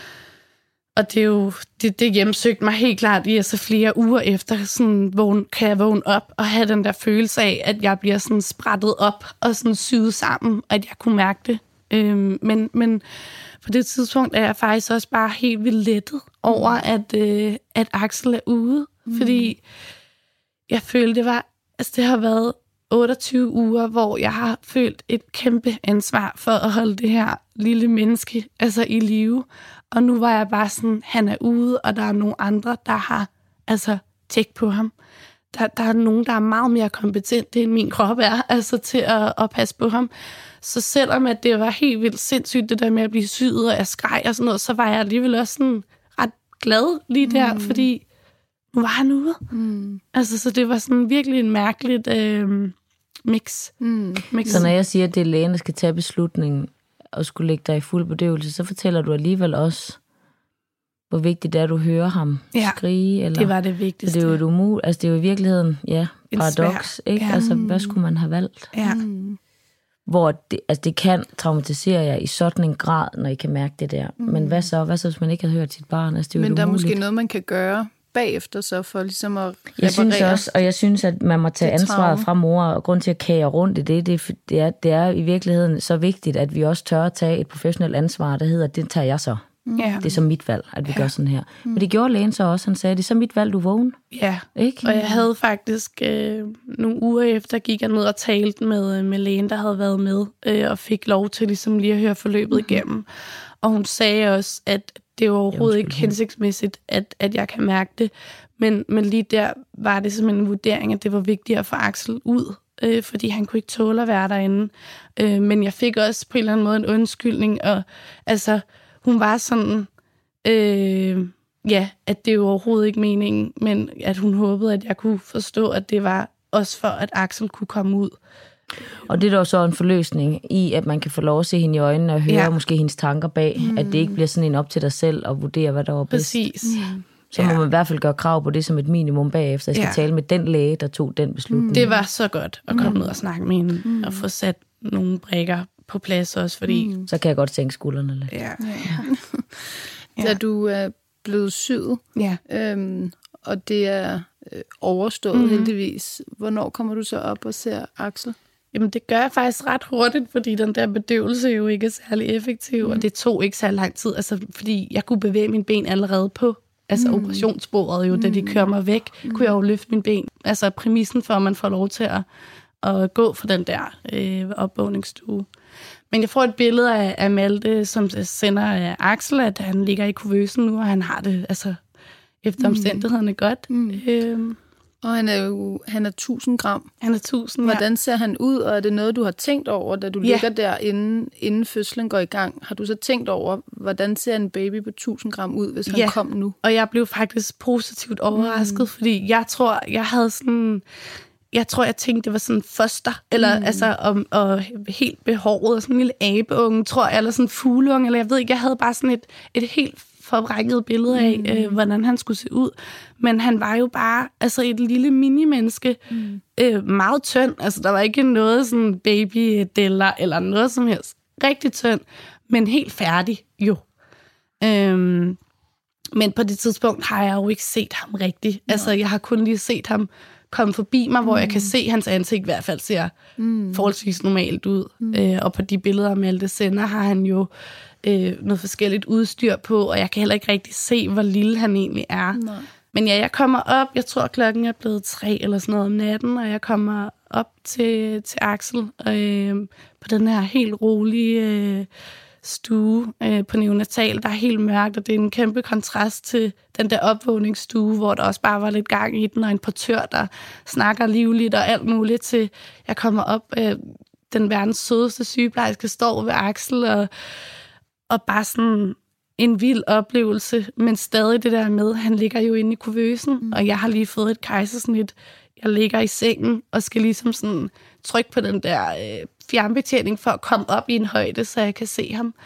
Og det er jo, det, det hjemsøgte mig helt klart i, altså flere uger efter, sådan vågne, kan jeg vågne op og have den der følelse af, at jeg bliver sådan sprættet op og sådan syet sammen, at jeg kunne mærke det. Øhm, men, men på det tidspunkt er jeg faktisk også bare helt vildt lettet over, at, øh, at Axel er ude. Mm. Fordi jeg følte, det var, altså det har været otteogtyve uger, hvor jeg har følt et kæmpe ansvar for at holde det her lille menneske altså i live. Og nu var jeg bare sådan, han er ude, og der er nogle andre, der har altså tjek på ham. Der, der er nogen, der er meget mere kompetente, end min krop er, altså til at, at passe på ham. Så selvom at det var helt vildt sindssygt, det der med at blive syet, og jeg skreg og sådan noget, så var jeg alligevel også sådan ret glad lige der, mm. fordi nu var han ude. Mm. Altså, så det var sådan virkelig en mærkeligt øh, mix. Mm. mix. Så når jeg siger, at det er lægen, der skal tage beslutningen, og skulle lægge dig i fuld bedøvelse, så fortæller du alligevel også, hvor vigtigt det er, at du hører ham ja, skrige. Eller, det var det vigtigste. Det er jo et umul, altså det er jo i virkeligheden, ja, paradoks, ikke? Ja. Altså, hvad skulle man have valgt? Ja. Hvor det, altså, det kan traumatisere jer i sådan en grad, når I kan mærke det der. Mm. Men hvad så? Hvad så, hvis man ikke har hørt sit barn? Altså, det er jo Men der er umuligt. måske noget, man kan gøre bagefter så, for ligesom at reparere. Jeg synes også, og jeg synes, at man må tage ansvaret fra mor, og grund til at kage rundt i det, det, det, er, det er i virkeligheden så vigtigt, at vi også tør at tage et professionelt ansvar, der hedder, det tager jeg så. Mm. Det er så mit valg, at vi ja. gør sådan her. Mm. Men det gjorde lægen så også, han sagde, det er så mit valg, du vågen. Ja, ikke? Og jeg havde faktisk øh, nogle uger efter, gik jeg ned og talte med, med lægen, der havde været med, øh, og fik lov til ligesom lige at høre forløbet mm. igennem. Og hun sagde også, at det var overhovedet ikke hensigtsmæssigt, at, at jeg kan mærke det. Men, men lige der var det simpelthen en vurdering, at det var vigtigt at få Axel ud, øh, fordi han kunne ikke tåle at være derinde. Øh, men jeg fik også på en eller anden måde en undskyldning, og altså, hun var sådan, øh, ja, at det var overhovedet ikke meningen, men at hun håbede, at jeg kunne forstå, at det var også for, at Axel kunne komme ud. Og det er da så en forløsning i, at man kan få lov at se hende i øjnene og høre ja. måske hendes tanker bag, mm. at det ikke bliver sådan en op til dig selv og vurdere, hvad der var bedst. Præcis. Mm. Så må ja. man i hvert fald gøre krav på det som et minimum bagefter. Jeg skal ja. tale med den læge, der tog den beslutning. Det var så godt at komme mm. ned og snakke med hende mm. og få sat nogle brikker på plads også, fordi... Mm. Så kan jeg godt sænke skuldrene lidt. Ja. ja. Da du er blevet syet, ja. øhm, og det er øh, overstået mm. heldigvis, hvornår kommer du så op og ser Axel? Jamen, det gør jeg faktisk ret hurtigt, fordi den der bedøvelse jo ikke er særlig effektiv, mm. og det tog ikke så lang tid, altså, fordi jeg kunne bevæge mine ben allerede på altså mm. operationsbordet jo, da de kører mig væk, mm. kunne jeg jo løfte mine ben. Altså præmissen for, at man får lov til at, at gå for den der øh, opvågningsstue. Men jeg får et billede af, af Malte, som sender af Axel, at han ligger i kuvøsen nu, og han har det altså efter omstændighederne godt. Mm. Øh, Og han er jo han er tusind gram. Han er tusind, Hvordan ja. ser han ud, og er det noget, du har tænkt over, da du ja. ligger der, inden, inden fødslen går i gang? Har du så tænkt over, hvordan ser en baby på tusind gram ud, hvis han ja. kom nu? Og jeg blev faktisk positivt overrasket, mm. fordi jeg tror, jeg havde sådan... Jeg tror, jeg tænkte, det var sådan foster, eller mm. altså, og, og helt behåret, og sådan en lille abeunge, tror jeg, eller sådan en fugleunge, eller jeg ved ikke, jeg havde bare sådan et, et helt forvrænget billede af, mm. øh, hvordan han skulle se ud. Men han var jo bare altså et lille mini-menneske, mm. øh, meget tynd, altså der var ikke noget sådan baby-deller, eller noget som helst. Rigtig tynd, men helt færdig, jo. Øhm, men på det tidspunkt har jeg jo ikke set ham rigtigt. Ja. Altså, jeg har kun lige set ham komme forbi mig, hvor mm. jeg kan se, at hans ansigt i hvert fald ser mm. forholdsvis normalt ud. Mm. Øh, og på de billeder, Malte sender, har han jo øh, noget forskelligt udstyr på, og jeg kan heller ikke rigtig se, hvor lille han egentlig er. Nej. Men ja, jeg kommer op, jeg tror klokken er blevet tre eller sådan noget om natten, og jeg kommer op til, til Axel øh, på den her helt rolige øh, stue øh, på neonatal, der er helt mørkt, og det er en kæmpe kontrast til den der opvågningsstue, hvor der også bare var lidt gang i den, og en portør, der snakker livligt og alt muligt til, jeg kommer op, øh, den verdens sødeste sygeplejerske står ved Axel, og, og bare sådan en vild oplevelse, men stadig det der med, han ligger jo inde i kuvøsen, mm. og jeg har lige fået et kejsersnit. Jeg ligger i sengen og skal ligesom sådan trykke på den der øh, fjernbetjening for at komme op i en højde, så jeg kan se ham.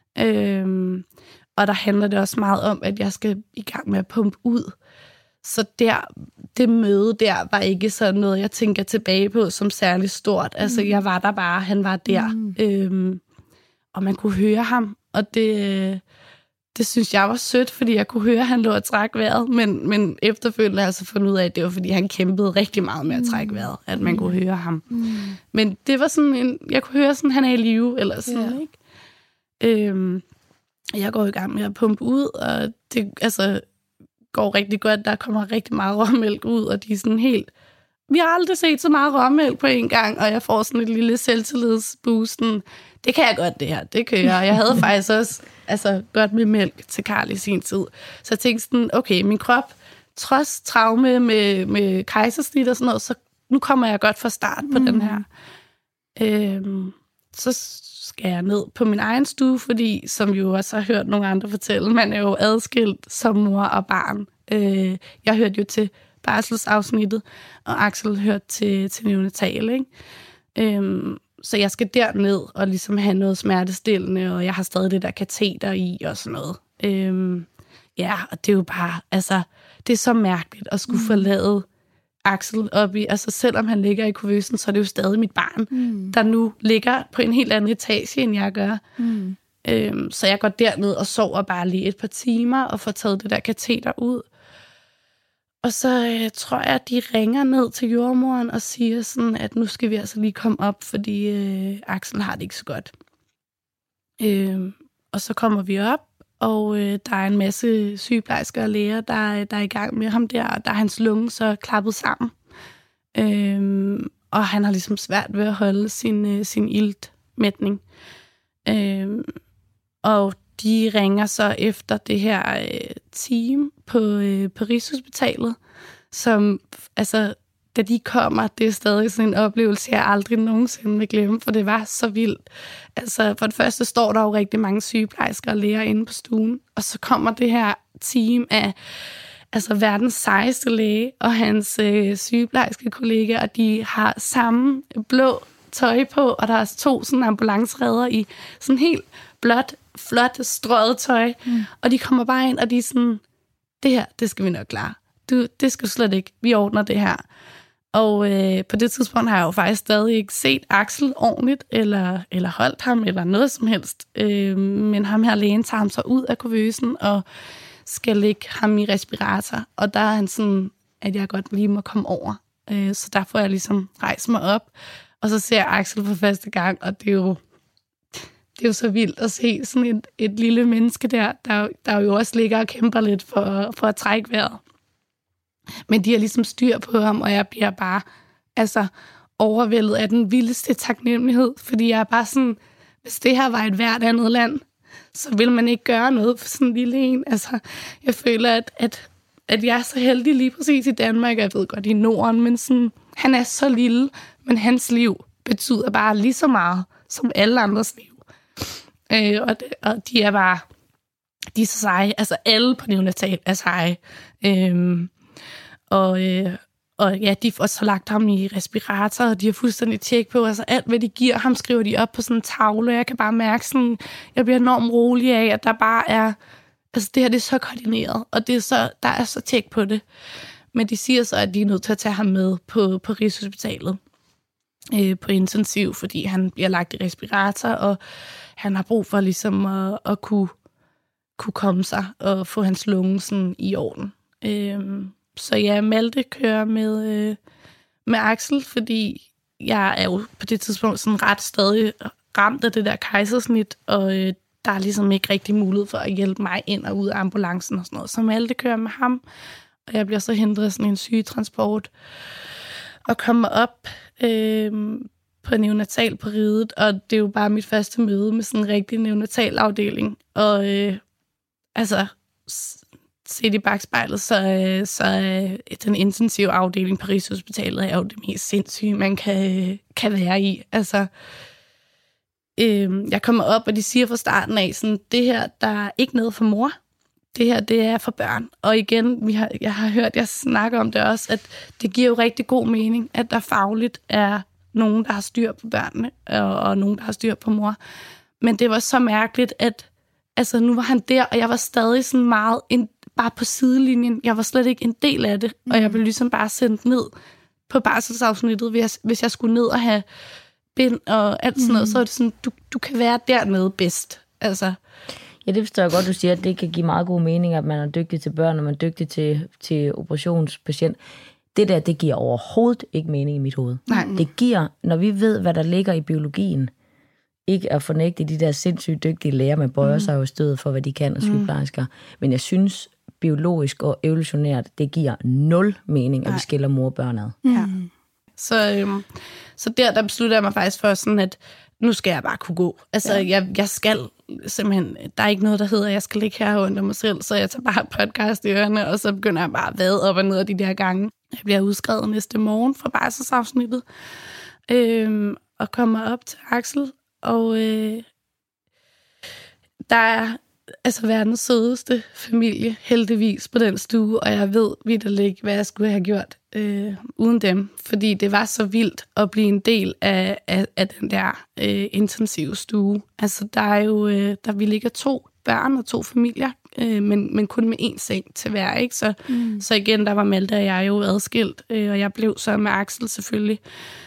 Øhm, og der handler det også meget om, at jeg skal i gang med at pumpe ud. Så der, det møde der var ikke sådan noget, jeg tænker tilbage på som særlig stort. Mm. Altså, jeg var der bare, han var der. Mm. Øhm, og man kunne høre ham, og det... Det synes jeg var sødt, fordi jeg kunne høre, at han lå og træk vejret, men, men efterfølgende har jeg så fundet ud af, at det var, fordi han kæmpede rigtig meget med at trække vejret, at man kunne høre ham. Mm. Men det var sådan en, jeg kunne høre sådan, han er i live, eller sådan, yeah. ikke? Øhm, jeg går i gang med at pumpe ud, og det altså, går rigtig godt. Der kommer rigtig meget råmælk ud, og de er sådan helt... Vi har aldrig set så meget råmælk på en gang, og jeg får sådan et lille selvtillidsboosten. Det kan jeg godt, det her. Det kan jeg. Jeg havde faktisk også altså, godt med mælk til Karl i sin tid. Så jeg tænkte sådan, okay, min krop, trods traume med, med kejsersnit og sådan noget, så nu kommer jeg godt fra start på mm. den her. Øhm, så skal jeg ned på min egen stue, fordi, som jo også har hørt nogle andre fortælle, man er jo adskilt som mor og barn. Øh, jeg hørte jo til barselsafsnittet, og Axel hørte til, til neonatal, ikke? Øhm, så jeg skal derned og ligesom have noget smertestillende, og jeg har stadig det der kateter i og sådan noget. Øhm, ja, og det er jo bare, altså, det er så mærkeligt at skulle mm. forlade Axel op i, altså selvom han ligger i kuvøsen, så er det jo stadig mit barn, mm. der nu ligger på en helt anden etage, end jeg gør. Mm. Øhm, så jeg går derned og sover bare lige et par timer, og får taget det der kateter ud. Og så øh, tror jeg, at de ringer ned til jordmoren og siger sådan, at nu skal vi altså lige komme op, fordi øh, Axel har det ikke så godt. Øh, og så kommer vi op, og øh, der er en masse sygeplejersker og læger, der, der er i gang med ham der, og der er hans lunge så klappet sammen. Øh, og han har ligesom svært ved at holde sin, øh, sin iltmætning. Øh, og de ringer så efter det her øh, team på, øh, på Rigshospitalet, som, altså, da de kommer, det er stadig sådan en oplevelse, jeg aldrig nogensinde vil glemme, for det var så vildt. Altså, for det første står der jo rigtig mange sygeplejersker og læger inde på stuen, og så kommer det her team af altså, verdens sejeste læge og hans øh, sygeplejerske kollega, og de har samme blå tøj på, og der er to sådan ambulanceredder i sådan helt blåt, flot, strøget tøj, mm. og de kommer bare ind, og de er sådan, det her, det skal vi nok klare. Du, det skal slet ikke. Vi ordner det her. Og øh, på det tidspunkt har jeg jo faktisk stadig ikke set Axel ordentligt, eller, eller holdt ham, eller noget som helst. Øh, men ham her lægen tager ham så ud af kuvøsen, og skal lægge ham i respirator. Og der er han sådan, at jeg godt lige må komme over. Øh, så der får jeg ligesom rejst mig op, og så ser jeg Axel for første gang, og det er jo Det er jo så vildt at se sådan et, et lille menneske der, der, der jo også ligger og kæmper lidt for, for at trække vejret. Men de har ligesom styr på ham, og jeg bliver bare altså, overvældet af den vildeste taknemmelighed, fordi jeg er bare sådan, hvis det her var et hvert andet land, så vil man ikke gøre noget for sådan en lille en. Altså, jeg føler, at, at at jeg er så heldig lige præcis i Danmark, jeg ved godt i Norden, men sådan, han er så lille, men hans liv betyder bare lige så meget som alle andres liv. Øh, og, det, og de er bare, de er så seje, altså alle på neonatal er seje. Øh, og, øh, og ja, de får så lagt ham i respirator, og de har fuldstændig tjek på, altså alt, hvad de giver ham, skriver de op på sådan en tavle, og jeg kan bare mærke sådan, jeg bliver enormt rolig af, at der bare er, altså det her, det er så koordineret, og det er så, der er så tjek på det. Men de siger så, at de er nødt til at tage ham med på, på Rigshospitalet, øh, på intensiv, fordi han bliver lagt i respirator, og han har brug for ligesom at, at kunne, kunne komme sig og få hans lunge sådan i orden. Øh, Så ja, Malte kører med, øh, med Axel, fordi jeg er jo på det tidspunkt sådan ret stadig ramt af det der kejsersnit, og øh, der er ligesom ikke rigtig mulighed for at hjælpe mig ind og ud af ambulancen og sådan noget. Så Malte kører med ham, og jeg bliver så hentet af sådan en sygetransport og kommer op øh, på neonatal på riget, og det er jo bare mit første møde med sådan en rigtig neonatal afdeling. Og øh, altså... set i bagspejlet, så, så den intensive afdeling på Rigshospitalet er jo det mest sindssyge, man kan, kan være i. Altså, øh, jeg kommer op, og de siger fra starten af, sådan, det her, der er ikke noget for mor. Det her, det er for børn. Og igen, vi har, jeg har hørt jer snakke om det også, at det giver jo rigtig god mening, at der fagligt er nogen, der har styr på børnene, og, og nogen, der har styr på mor. Men det var så mærkeligt, at altså, nu var han der, og jeg var stadig sådan meget en, bare på sidelinjen. Jeg var slet ikke en del af det, og jeg blev ligesom bare sendt ned på barselsafsnittet, hvis jeg, hvis jeg skulle ned og have bind og alt sådan noget, mm. så er det sådan, du, du kan være dernede bedst. Altså. Ja, det forstår jeg godt, du siger, at det kan give meget god mening, at man er dygtig til børn, og man er dygtig til, til operationspatient. Det der, det giver overhovedet ikke mening i mit hoved. Nej. Det giver, når vi ved, hvad der ligger i biologien, ikke at fornægte de der sindssygt dygtige læger, man bøjer mm. sig jo i stedet for, hvad de kan, og sygeplejersker. Mm. Men jeg synes, biologisk og evolutionært, det giver nul mening, at Nej. vi skiller mor og børn ad. Ja. Så, øhm, så der, der beslutter jeg mig faktisk for sådan, at nu skal jeg bare kunne gå. Altså, ja. jeg, jeg skal simpelthen, der er ikke noget, der hedder, at jeg skal ligge her under mig selv, så jeg tager bare podcast i ørerne, og så begynder jeg bare at vade op og ned af de der gange. Jeg bliver udskrevet næste morgen fra barselsafsnittet, øhm, og kommer op til Axel, og øh, der er altså verdens sødeste familie, heldigvis, på den stue, og jeg ved vitterligt, hvad jeg skulle have gjort øh, uden dem, fordi det var så vildt at blive en del af, af, af den der øh, intensive stue. Altså, der er jo, øh, der vi ligger to børn og to familier, øh, men, men kun med én seng til hver, ikke? Så, mm. så igen, der var Malte og jeg jo adskilt, øh, og jeg blev så med Axel selvfølgelig.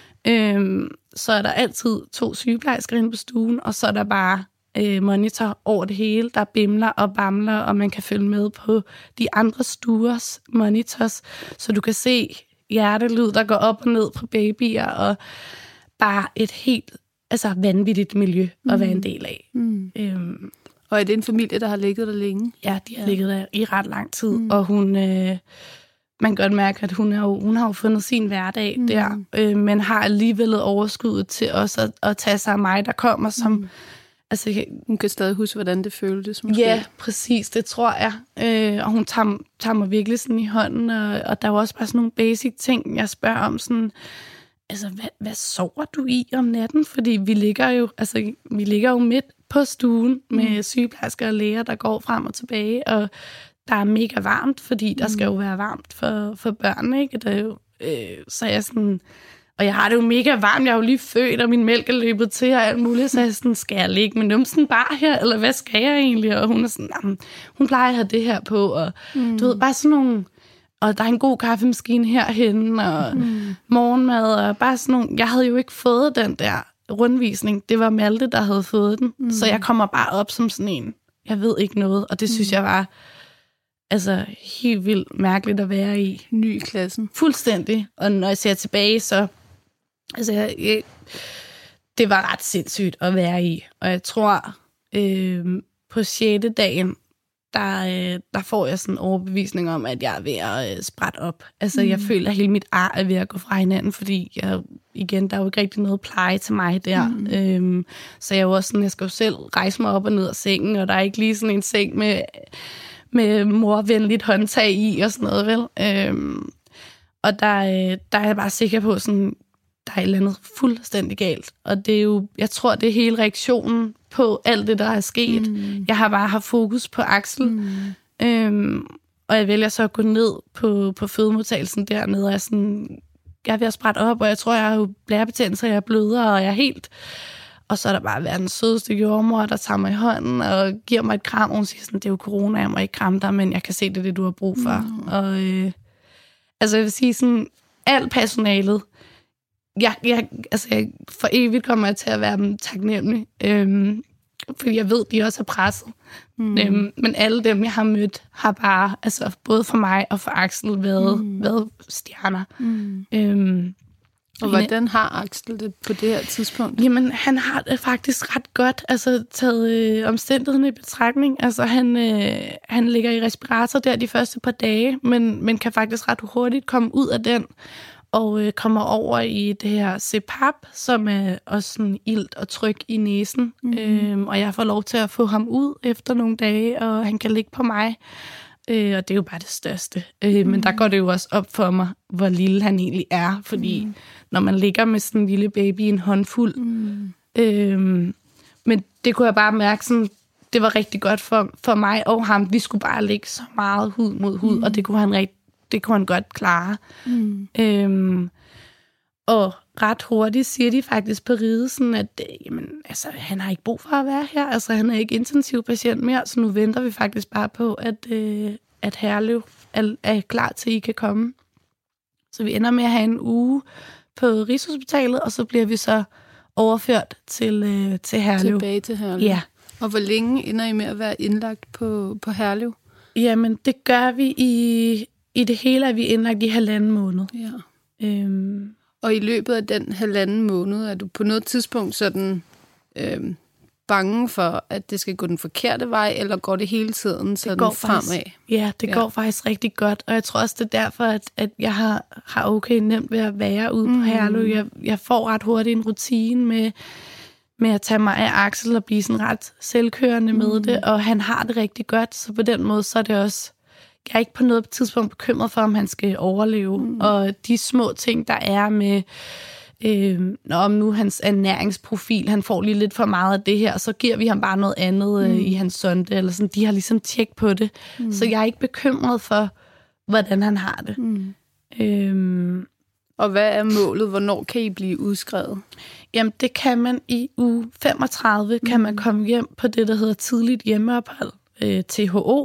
Øh, så er der altid to sygeplejersker inde på stuen, og så er der bare øh, monitor over det hele, der bimler og bamler, og man kan følge med på de andre stuers monitors, så du kan se hjertelyd, der går op og ned på babyer, og bare et helt altså, vanvittigt miljø mm. at være en del af. Mm. Øhm, og er det en familie, der har ligget der længe? Ja, de har ja. ligget der i ret lang tid, mm. og hun... Øh, man kan godt mærke, at hun, er jo, hun har jo fundet sin hverdag mm. der, øh, men har alligevel overskuddet til også at, at tage sig af mig, der kommer som... Mm. Altså, jeg, hun kan stadig huske, hvordan det føltes. Måske. Ja, præcis, det tror jeg. Øh, og hun tager, tager mig virkelig sådan i hånden, og, og der er jo også bare sådan nogle basic ting, jeg spørger om, sådan, altså, hvad, hvad sover du i om natten? Fordi vi ligger jo, altså, vi ligger jo midt på stuen med mm. sygeplejersker og læger, der går frem og tilbage, og der er mega varmt, fordi der mm. skal jo være varmt for, for børnene, ikke? Der er jo, øh, så er jeg sådan... Og jeg har det jo mega varmt, jeg er jo lige født, og min mælk er løbet til, og alt muligt, så jeg sådan, skal jeg ligge med numsen bare her, eller hvad skal jeg egentlig? Og hun er sådan, hun plejer at have det her på, og mm. du ved, bare sådan nogle, og der er en god kaffemaskine herhenne, og mm. morgenmad, og bare sådan nogle, jeg havde jo ikke fået den der rundvisning, det var Malte, der havde fået den, mm. så jeg kommer bare op som sådan en, jeg ved ikke noget, og det synes mm. jeg var, altså helt vildt mærkeligt at være i. Ny i klassen. Fuldstændig, og når jeg ser tilbage, så Altså, jeg, jeg, det var ret sindssygt at være i. Og jeg tror, øh, på sjette dagen, der, øh, der får jeg sådan en overbevisning om, at jeg er ved at øh, sprætte op. Altså, mm. jeg føler, at hele mit ar er ved at gå fra hinanden, fordi jeg, igen, der er jo ikke rigtig noget pleje til mig der. Mm. Øhm, så jeg er jo også sådan, jeg skal jo selv rejse mig op og ned af sengen, og der er ikke lige sådan en seng med... med morvenligt håndtag i og sådan noget, vel? Øhm, og der, der er jeg bare sikker på, sådan, der er et eller andet fuldstændig galt. Og det er jo, jeg tror, det er hele reaktionen på alt det, der er sket. Mm. Jeg har bare haft fokus på Axel. Mm. Øhm, og jeg vælger så at gå ned på, på fødemodtagelsen dernede, og jeg er sådan... Jeg er ved at sprætte op, og jeg tror, jeg har jo blærebetændelse, og jeg bløder, og jeg er helt... Og så er der bare verdens sødeste jordmor, der tager mig i hånden og giver mig et kram, og hun siger sådan, det er jo corona, jeg må ikke kramme dig, men jeg kan se, det er det, du har brug for. Mm. Og øh, altså, jeg vil sige sådan, alt personalet, jeg, jeg, altså, jeg, for evigt kommer jeg til at være dem taknemmelig, øhm, fordi jeg ved, de også er presset. Mm. Øhm, men alle dem, jeg har mødt, har bare, altså både for mig og for Axel, været, mm. været stjerner. Mm. Øhm, og hvordan har Axel det på det her tidspunkt? Jamen, han har det faktisk ret godt, altså taget øh, omstændighederne i betragtning. Altså, han, øh, han ligger i respirator der de første par dage, men, men kan faktisk ret hurtigt komme ud af den, og øh, kommer over i det her C PAP, som er også sådan ilt og tryk i næsen. Mm. Øhm, og jeg får lov til at få ham ud efter nogle dage, og han kan ligge på mig. Øh, og det er jo bare det største. Øh, mm. Men der går det jo også op for mig, hvor lille han egentlig er. Fordi mm. når man ligger med sådan en lille baby i en håndfuld. Mm. Øh, men det kunne jeg bare mærke, sådan, det var rigtig godt for, for mig og ham. Vi skulle bare ligge så meget hud mod hud, mm. og det kunne han rigtig Det kunne han godt klare. Mm. Øhm, og ret hurtigt siger de faktisk på ridelsen, at jamen, altså, han har ikke brug for at være her. Altså, han er ikke intensiv patient mere, så nu venter vi faktisk bare på, at, øh, at Herlev er, er klar til, at I kan komme. Så vi ender med at have en uge på Rigshospitalet, og så bliver vi så overført til, øh, til Herlev. Tilbage til Herlev. Ja. Og hvor længe ender I med at være indlagt på, på Herlev? Jamen, det gør vi i... I det hele er vi indlagt i halvanden måned. Ja. Øhm. Og i løbet af den halvanden måned, er du på noget tidspunkt sådan øhm, bange for, at det skal gå den forkerte vej, eller går det hele tiden sådan det går fremad? Faktisk, ja, det ja. går faktisk rigtig godt, og jeg tror også, det er derfor, at, at jeg har, har okay nemt ved at være ude mm. på Herlev. Jeg, jeg får ret hurtigt en rutine med, med at tage mig af Axel og blive sådan ret selvkørende mm. med det, og han har det rigtig godt, så på den måde, så er det også... Jeg er ikke på noget tidspunkt bekymret for, om han skal overleve. Mm. Og de små ting, der er med, øh, om nu hans ernæringsprofil, han får lige lidt for meget af det her, så giver vi ham bare noget andet øh, mm. i hans sonde. Eller sådan. De har ligesom tjek på det. Mm. Så jeg er ikke bekymret for, hvordan han har det. Mm. Øhm, og hvad er målet? Hvornår kan I blive udskrevet? Jamen, det kan man i uge femogtredive, mm. kan man komme hjem på det, der hedder tidligt hjemmeophold, øh, T H O.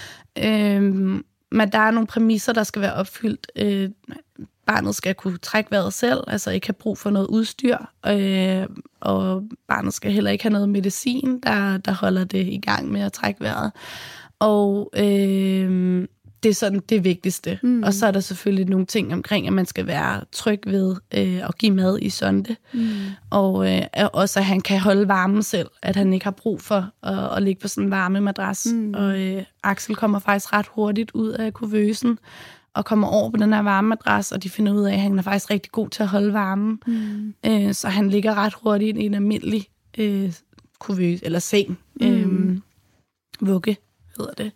Øhm, men der er nogle præmisser, der skal være opfyldt. Øh, barnet skal kunne trække vejret selv, altså ikke have brug for noget udstyr, øh, og barnet skal heller ikke have noget medicin, der, der holder det i gang med at trække vejret. Og øh, det er sådan det vigtigste. Mm. Og så er der selvfølgelig nogle ting omkring, at man skal være tryg ved øh, at give mad i sonde. Mm. Og øh, også, at han kan holde varmen selv. At han ikke har brug for at, at ligge på sådan en varmemadras. Mm. Og øh, Axel kommer faktisk ret hurtigt ud af kuvøsen og kommer over på den her varmemadras, og de finder ud af, at han er faktisk rigtig god til at holde varmen. Mm. Øh, så han ligger ret hurtigt i en almindelig øh, kuvøse, eller seng. Mm. Øh, vugge hedder det.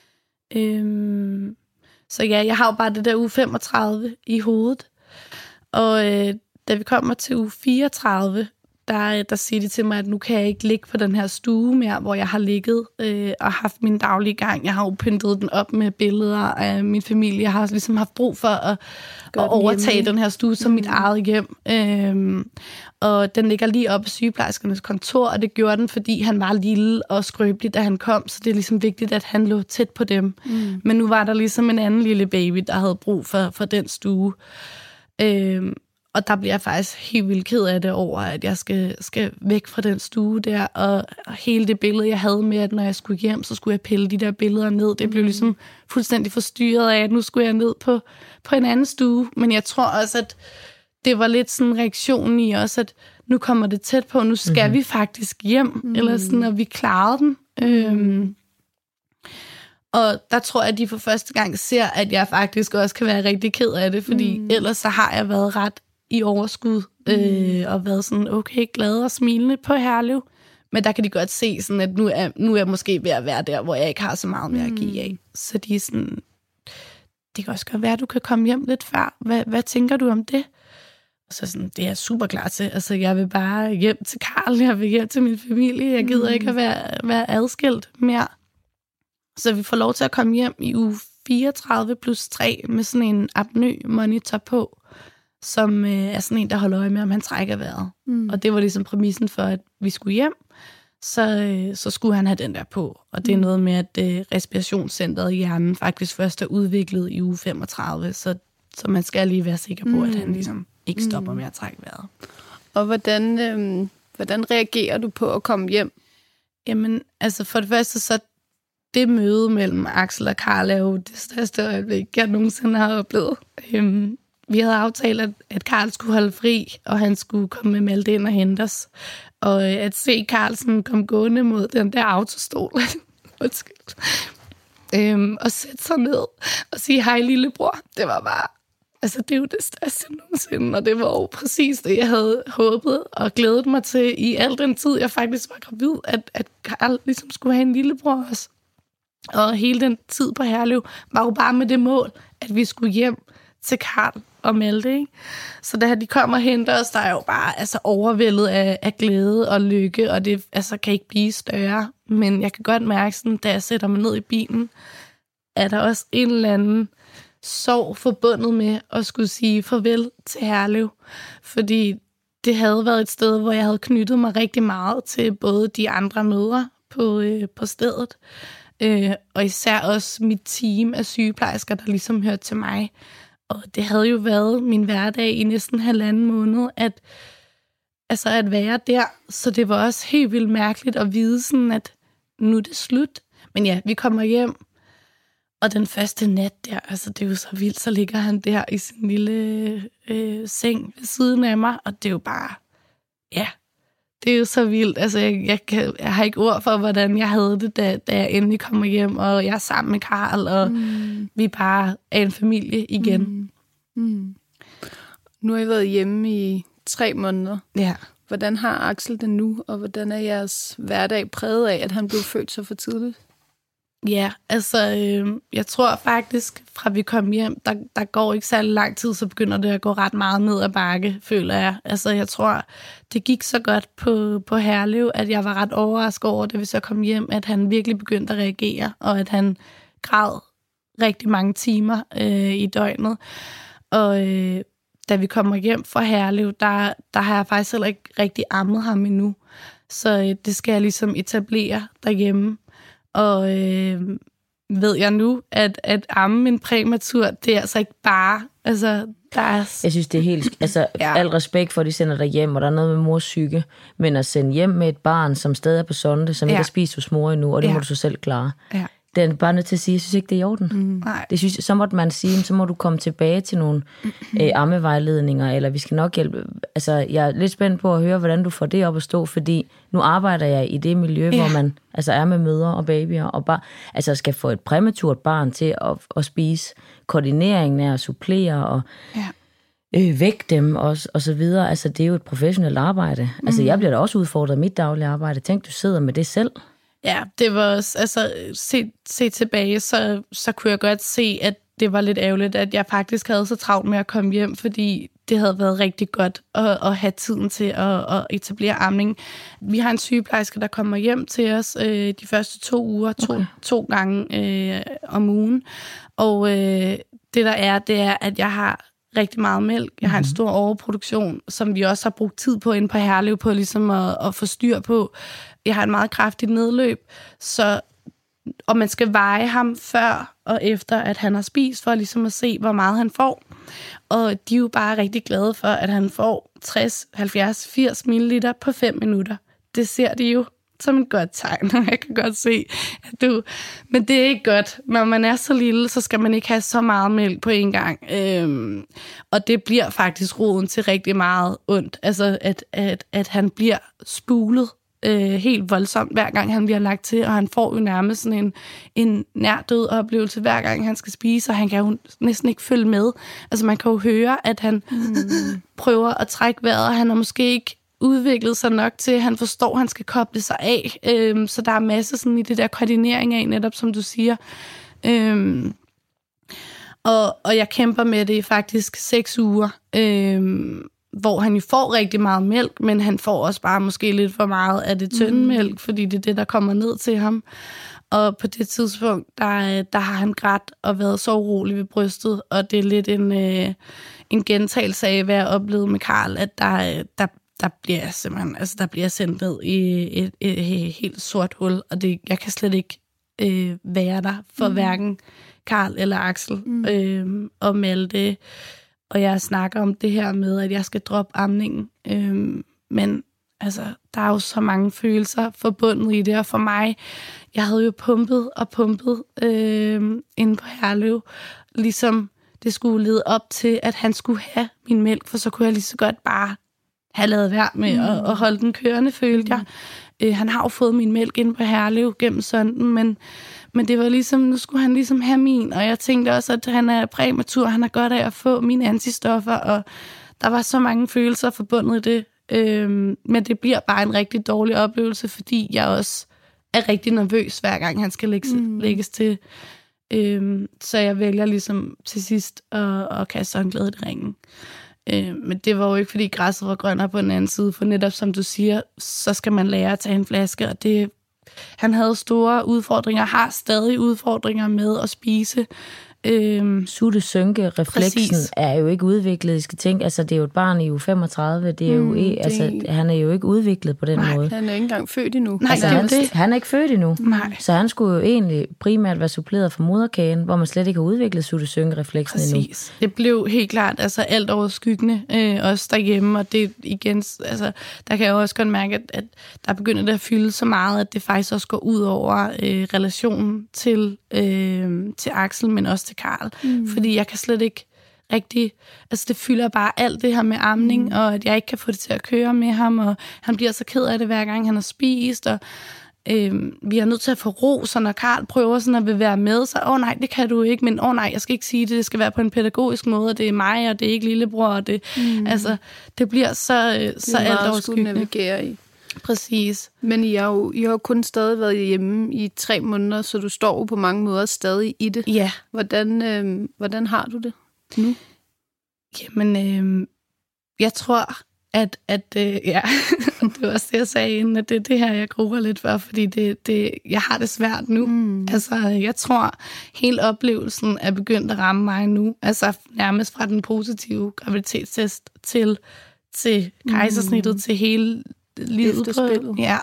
Øhm, så ja, jeg har jo bare det der uge femogtredive i hovedet. Og øh, da vi kommer til uge fireogtredive, der, der siger de til mig, at nu kan jeg ikke ligge på den her stue mere, hvor jeg har ligget øh, og haft min daglige gang. Jeg har jo pyntet den op med billeder af min familie. Jeg har ligesom haft brug for at, at overtage hjemme. Den her stue som mm. mit eget hjem. Øhm, og den ligger lige oppe i sygeplejerskernes kontor, og det gjorde den, fordi han var lille og skrøbelig, da han kom. Så det er ligesom vigtigt, at han lå tæt på dem. Mm. Men nu var der ligesom en anden lille baby, der havde brug for, for den stue. Øhm, Og der bliver jeg faktisk helt vildt ked af det over, at jeg skal, skal væk fra den stue der. Og hele det billede, jeg havde med, at når jeg skulle hjem, så skulle jeg pille de der billeder ned. Det blev ligesom fuldstændig forstyrret af, at nu skulle jeg ned på, på en anden stue. Men jeg tror også, at det var lidt sådan en reaktion i også, at nu kommer det tæt på, nu skal mm-hmm. vi faktisk hjem. Mm-hmm. Eller sådan, og vi klarede den. Mm-hmm. Øhm, og der tror jeg, at de for første gang ser, at jeg faktisk også kan være rigtig ked af det. Fordi mm. ellers så har jeg været ret i overskud, mm. øh, og været sådan okay glad og smilende på Herlev. Men der kan de godt se, sådan, at nu er, nu er jeg måske ved at være der, hvor jeg ikke har så meget mere at give af. Så de er sådan, det kan også godt være, at du kan komme hjem lidt før. Hvad, hvad tænker du om det? Og så sådan, det er jeg super klar til. Altså, jeg vil bare hjem til Karl, jeg vil hjem til min familie. Jeg gider mm. ikke at være, være adskilt mere. Så vi får lov til at komme hjem i uge fireogtredive plus tre med sådan en apnø-monitor på, som øh, er sådan en, der holder øje med, om han trækker vejret. Mm. Og det var ligesom præmissen for, at vi skulle hjem. Så, øh, så skulle han have den der på. Og det er noget med, at øh, respirationscentret i hjernen faktisk først er udviklet i uge femogtredive, så, så man skal lige være sikker på, mm. at han ligesom ikke stopper med at trække vejret. Og hvordan, øh, hvordan reagerer du på at komme hjem? Jamen, altså for det første, så det møde mellem Axel og Karl er jo det største øjeblik, jeg nogensinde har oplevet. Øhm, vi havde aftalt, at, at Karl skulle holde fri, og han skulle komme med Malte ind og hente os. Og øh, at se Carlsen komme gående mod den der autostol, undskyld, øhm, og sætte sig ned og sige, hej lillebror, det var bare, altså det er jo det største nogensinde, og det var jo præcis det, jeg havde håbet og glædet mig til i al den tid, jeg faktisk var gravid, at, at Karl ligesom skulle have en lillebror også. Og hele den tid på Herlev var jo bare med det mål, at vi skulle hjem til Karl og Malte, ikke? Så da de kommer og henter os, der er jo bare altså, overvældet af, af glæde og lykke, og det altså, kan ikke blive større. Men jeg kan godt mærke, sådan, da jeg sætter mig ned i bilen, er der også en eller anden sorg forbundet med at skulle sige farvel til Herlev. Fordi det havde været et sted, hvor jeg havde knyttet mig rigtig meget til både de andre mødre på, øh, på stedet, øh, og især også mit team af sygeplejersker, der ligesom hørte til mig. Og det havde jo været min hverdag i næsten halvanden måned, at, altså at være der. Så det var også helt vildt mærkeligt at vide sådan, at nu er det slut. Men ja, vi kommer hjem, og den første nat der, altså det er jo så vildt, så ligger han der i sin lille øh, seng ved siden af mig, og det er jo bare, ja, det er jo så vildt. Altså jeg, jeg, kan, jeg har ikke ord for, hvordan jeg havde det, da, da jeg endelig kommer hjem, og jeg er sammen med Karl, og mm. vi bare er en familie igen. Mm. Mm. Nu har I været hjemme i tre måneder. Ja. Hvordan har Axel det nu, og hvordan er jeres hverdag præget af, at han blev født så for tidligt? Ja, altså, øh, jeg tror faktisk, fra vi kom hjem, der, der går ikke særlig lang tid, så begynder det at gå ret meget ned ad bakke, føler jeg. Altså, jeg tror, det gik så godt på, på Herlev, at jeg var ret overrasket over det, hvis jeg kom hjem, at han virkelig begyndte at reagere, og at han græd rigtig mange timer øh, i døgnet. Og øh, da vi kommer hjem fra Herlev, der, der har jeg faktisk heller ikke rigtig ammet ham endnu. Så øh, det skal jeg ligesom etablere derhjemme. Og øh, ved jeg nu, at, at amme en præmatur, det er altså ikke bare, altså, der er... Jeg synes, det er helt... Altså, ja. Al respekt for, at de sender dig hjem, og der er noget med mors psyke, men at sende hjem med et barn, som stadig er på sonde, som ja. ikke har spist hos mor endnu, og det ja. må du så selv klare. Ja. Det er bare nødt til at sige, jeg synes ikke, det er i orden. Mm. Det synes, så måtte man sige, så må du komme tilbage til nogle øh, ammevejledninger, eller vi skal nok hjælpe. Altså, jeg er lidt spændt på at høre, hvordan du får det op at stå, fordi nu arbejder jeg i det miljø, ja. hvor man altså, er med mødre og babyer, og bare, altså, skal få et præmaturt barn til at, at spise, koordineringen af at supplere, og ja. øh, vække dem, og, og så videre. Altså, det er jo et professionelt arbejde. Mm. Altså, jeg bliver da også udfordret i mit daglige arbejde. Tænk, du sidder med det selv. Ja, det var også, altså, se, se tilbage, så, så kunne jeg godt se, at det var lidt ærgerligt, at jeg faktisk havde så travlt med at komme hjem, fordi det havde været rigtig godt at, at have tiden til at, at etablere amning. Vi har en sygeplejerske, der kommer hjem til os øh, de første to uger, to, okay. to gange øh, om ugen. Og øh, det der er, det er, at jeg har rigtig meget mælk. Jeg har en stor overproduktion, som vi også har brugt tid på inde på Herlev, på ligesom at, at få styr på. Jeg har en meget kraftigt nedløb, så, og man skal veje ham før og efter, at han har spist, for ligesom at se, hvor meget han får. Og de er jo bare rigtig glade for, at han får tres, halvfjerds, firs milliliter på fem minutter. Det ser de jo som et godt tegn, og jeg kan godt se, at du... Men det er ikke godt. Når man er så lille, så skal man ikke have så meget mælk på en gang. Øhm, og det bliver faktisk roden til rigtig meget ondt. Altså, at, at, at han bliver spulet øh, helt voldsomt, hver gang han bliver lagt til, og han får jo nærmest sådan en, en nærdød oplevelse, hver gang han skal spise, og han kan jo næsten ikke følge med. Altså, man kan jo høre, at han mm. prøver at trække vejret, og han er måske ikke udviklet sig nok til, at han forstår, at han skal koble sig af. Øhm, så der er masser sådan i det der koordinering af, netop som du siger. Øhm, og, og jeg kæmper med det i faktisk seks uger, øhm, hvor han jo får rigtig meget mælk, men han får også bare måske lidt for meget af det tynde mm. mælk, fordi det er det, der kommer ned til ham. Og på det tidspunkt, der, der har han grædt og været så urolig ved brystet, og det er lidt en, øh, en gentagelse af, hvad jeg oplevede med Karl, at der, der, der bliver simpelthen, altså der bliver sendt ned i et, et, et helt sort hul, og det, jeg kan slet ikke øh, være der for mm. hverken Karl eller Axel mm. øh, og Malte. Og jeg snakker om det her med, at jeg skal droppe amningen, øh, men altså, der er jo så mange følelser forbundet i det, og for mig, jeg havde jo pumpet og pumpet øh, inde på Herlev, ligesom det skulle lede op til, at han skulle have min mælk, for så kunne jeg lige så godt bare have lavet være med mm. at, at holde den kørende, følte jeg. Mm. Øh, han har jo fået min mælk inde på Herlev gennem søndagen, men, men det var ligesom, nu skulle han ligesom have min, og jeg tænkte også, at han er præmatur, han har godt af at få mine antistoffer, og der var så mange følelser forbundet i det. Øhm, men det bliver bare en rigtig dårlig oplevelse, fordi jeg også er rigtig nervøs, hver gang han skal lægges, mm. lægges til. Øhm, så jeg vælger ligesom til sidst at, at kaste håndklædet i ringen. Øhm, men det var jo ikke, fordi græsset var grønnere på den anden side, for netop som du siger, så skal man lære at tage en flaske, og det, han havde store udfordringer, har stadig udfordringer med at spise. Øhm, Sutte-synke-refleksen er jo ikke udviklet. I skal tænke, altså det er jo et barn i uge femogtredive, det er jo, mm, det... altså han er jo ikke udviklet på den Nej, måde. Han er ikke engang født endnu. Nej, altså, han, det. han er ikke født endnu. Nej. Så han skulle jo egentlig primært være suppleret fra moderkagen, hvor man slet ikke har udviklet sutte-synke-refleksen endnu. Det blev helt klart altså alt over skyggene, øh, også derhjemme, og det igen, altså der kan jeg også godt mærke, at, at der begynder det at fylde så meget, at det faktisk også går ud over øh, relationen til, øh, til Axel, men også til Karl. Mm. Fordi jeg kan slet ikke rigtig... Altså, det fylder bare alt det her med amning, mm. og at jeg ikke kan få det til at køre med ham, og han bliver så ked af det, hver gang han har spist, og øh, vi er nødt til at få ro, så når Karl prøver sådan at vil være med, så åh oh, nej, det kan du ikke, men åh oh, nej, jeg skal ikke sige det, det skal være på en pædagogisk måde, og det er mig, og det er ikke lillebror, og det... Mm. Altså, det bliver så, øh, så alt over skyggene. Navigere i. Præcis. Men I har jo I har kun stadig været hjemme i tre måneder, så du står jo på mange måder stadig i det. Ja. Hvordan, øh, hvordan har du det nu? Jamen, øh, jeg tror, at, at øh, ja, det var også det, jeg sagde inden, at det er det her, jeg gruer lidt for, fordi det, det, jeg har det svært nu. Mm. Altså, jeg tror, hele oplevelsen er begyndt at ramme mig nu. Altså, nærmest fra den positive graviditetstest til, til kejsersnittet, mm. til hele livet. Ja.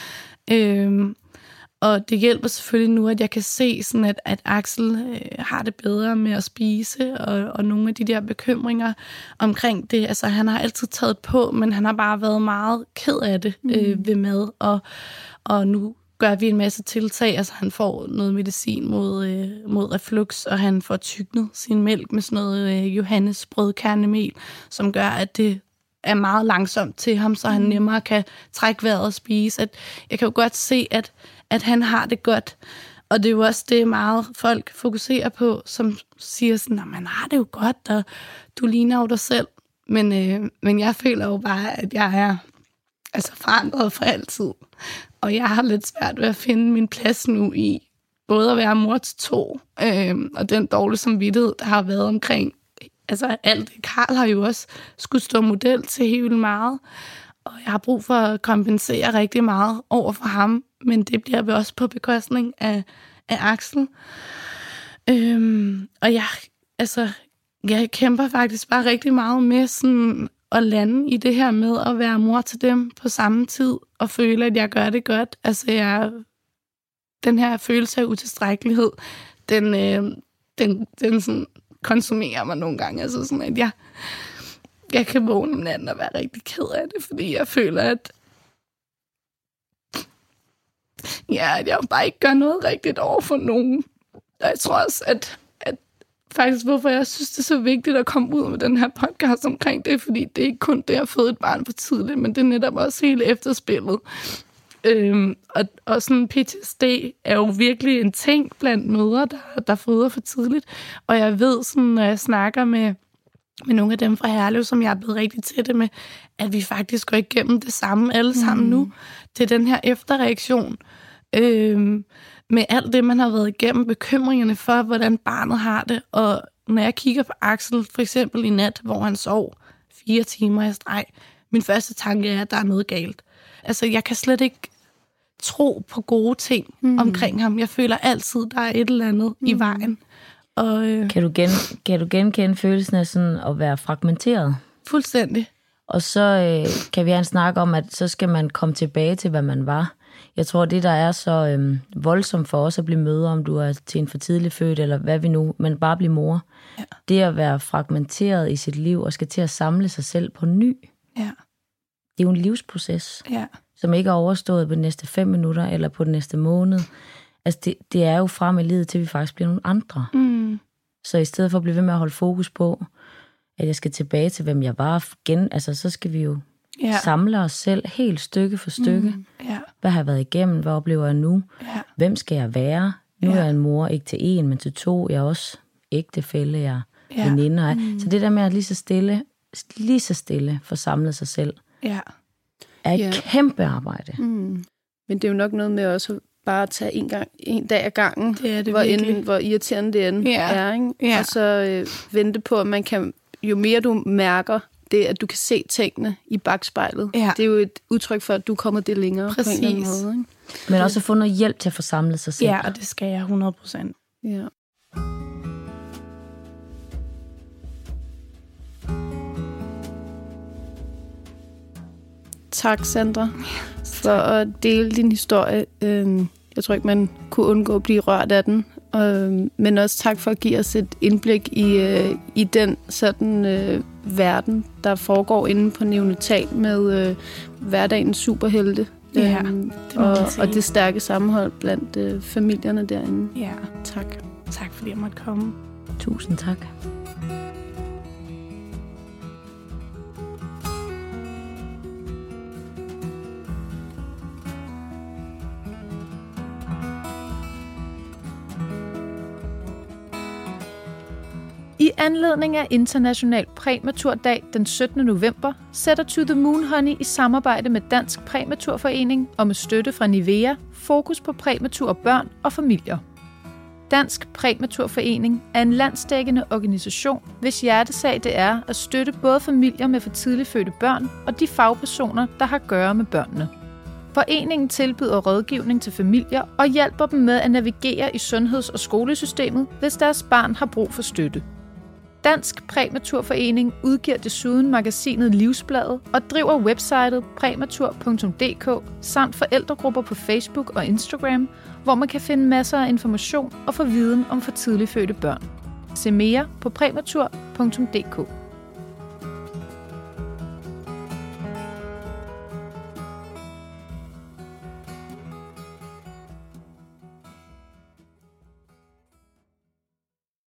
Øhm, og det hjælper selvfølgelig nu, at jeg kan se, sådan at, at Axel øh, har det bedre med at spise, og, og nogle af de der bekymringer omkring det. Altså, han har altid taget på, men han har bare været meget ked af det øh, mm. ved mad, og, og nu gør vi en masse tiltag. Altså, han får noget medicin mod, øh, mod reflux, og han får tyknet sin mælk med sådan noget øh, Johannes brødkernemel, som gør, at det er meget langsomt til ham, så han nemmere kan trække vejret og spise. At jeg kan jo godt se, at, at han har det godt. Og det er jo også det, meget folk fokuserer på, som siger sådan, at man har det jo godt, og du ligner jo dig selv. Men, øh, men jeg føler jo bare, at jeg er altså forandret for altid. Og jeg har lidt svært ved at finde min plads nu i både at være mor til to, øh, og den dårlige samvittighed, der har været omkring. Altså alt det. Karl har jo også skulle stå model til helt vildt meget, og jeg har brug for at kompensere rigtig meget over for ham, men det bliver vi også på bekostning af, af Axel. Øhm, og jeg, altså, jeg kæmper faktisk bare rigtig meget med sådan at lande i det her med at være mor til dem på samme tid, og føle, at jeg gør det godt. Altså, jeg, den her følelse af utilstrækkelighed, den, øh, den, den sådan konsumerer mig nogle gange. Altså sådan, at jeg, jeg kan vågne om natten og være rigtig ked af det, fordi jeg føler, at ja, at jeg bare ikke gør noget rigtigt over for nogen. Og jeg tror også, at, at faktisk, hvorfor jeg synes, det er så vigtigt at komme ud med den her podcast omkring det, fordi det er ikke kun det at føde et barn for tidligt, men det er netop også hele efterspillet. Øhm, og, og sådan P T S D er jo virkelig en ting blandt mødre, der, der føder for tidligt. Og jeg ved, sådan, når jeg snakker med, med nogle af dem fra Herlev, som jeg er blevet rigtig tætte med, at vi faktisk går igennem det samme alle sammen mm. nu. Det er den her efterreaktion øh, med alt det, man har været igennem, bekymringerne for, hvordan barnet har det. Og når jeg kigger på Axel, for eksempel i nat, hvor han sov fire timer i streg, min første tanke er, at der er noget galt. Altså, jeg kan slet ikke tro på gode ting mm. omkring ham. Jeg føler altid, der er et eller andet mm. i vejen. Og, øh, kan, du gen, kan du genkende følelsen af sådan at være fragmenteret? Fuldstændig. Og så øh, kan vi have en snak om, at så skal man komme tilbage til, hvad man var. Jeg tror, det der er så øh, voldsomt for os at blive mødre, om du er til en for tidlig født, eller hvad vi nu, men bare blive mor. Ja. Det at være fragmenteret i sit liv, og skal til at samle sig selv på ny. Ja. Det er jo en livsproces, ja. som ikke er overstået på de næste fem minutter, eller på den næste måned. Altså, det, det er jo frem i livet, til vi faktisk bliver nogle andre. Mm. Så i stedet for at blive ved med at holde fokus på, at jeg skal tilbage til, hvem jeg var igen, altså, så skal vi jo ja. samle os selv helt stykke for stykke. Mm. Ja. Hvad har jeg været igennem? Hvad oplever jeg nu? Ja. Hvem skal jeg være? Nu ja. er jeg en mor, ikke til en, men til to. Jeg er også ægtefælle, jeg er ja. veninder. Mm. Så det der med at lige så stille, lige så stille få samlet sig selv, ja. er et ja. kæmpe arbejde. Mm. Men det er jo nok noget med også bare at tage en, gang, en dag ad gangen, det er det hvor, inden, hvor irriterende det end ja. er. Ikke? Ja. Og så øh, vente på, at man kan, jo mere du mærker det, at du kan se tingene i bagspejlet. Ja. Det er jo et udtryk for, at du kommer det længere. Præcis. På en eller anden måde. Ikke? Men også at få noget hjælp til at få samlet sig selv. Ja, og det skal jeg hundrede procent. Ja. Tak, Sandra, for at dele din historie. Jeg tror ikke, man kunne undgå at blive rørt af den. Men også tak for at give os et indblik i, i den sådan øh, verden, der foregår inde på neonatal med øh, hverdagens superhelte. Ja, øhm, det og, og det stærke sammenhold blandt øh, familierne derinde. Ja. Tak. Tak fordi jeg måtte komme. Tusind tak. I anledning af International Præmaturdag den syttende november sætter To The Moon Honey i samarbejde med Dansk Præmaturforening og med støtte fra Nivea fokus på præmature børn og familier. Dansk Præmaturforening er en landsdækkende organisation, hvis hjertesag det er at støtte både familier med for tidligt fødte børn og de fagpersoner, der har at gøre med børnene. Foreningen tilbyder rådgivning til familier og hjælper dem med at navigere i sundheds- og skolesystemet, hvis deres barn har brug for støtte. Dansk Præmaturforening udgiver desuden magasinet Livsbladet og driver websitet præmatur punktum d k samt forældregrupper på Facebook og Instagram, hvor man kan finde masser af information og få viden om for tidligt fødte børn. Se mere på præmatur punktum d k.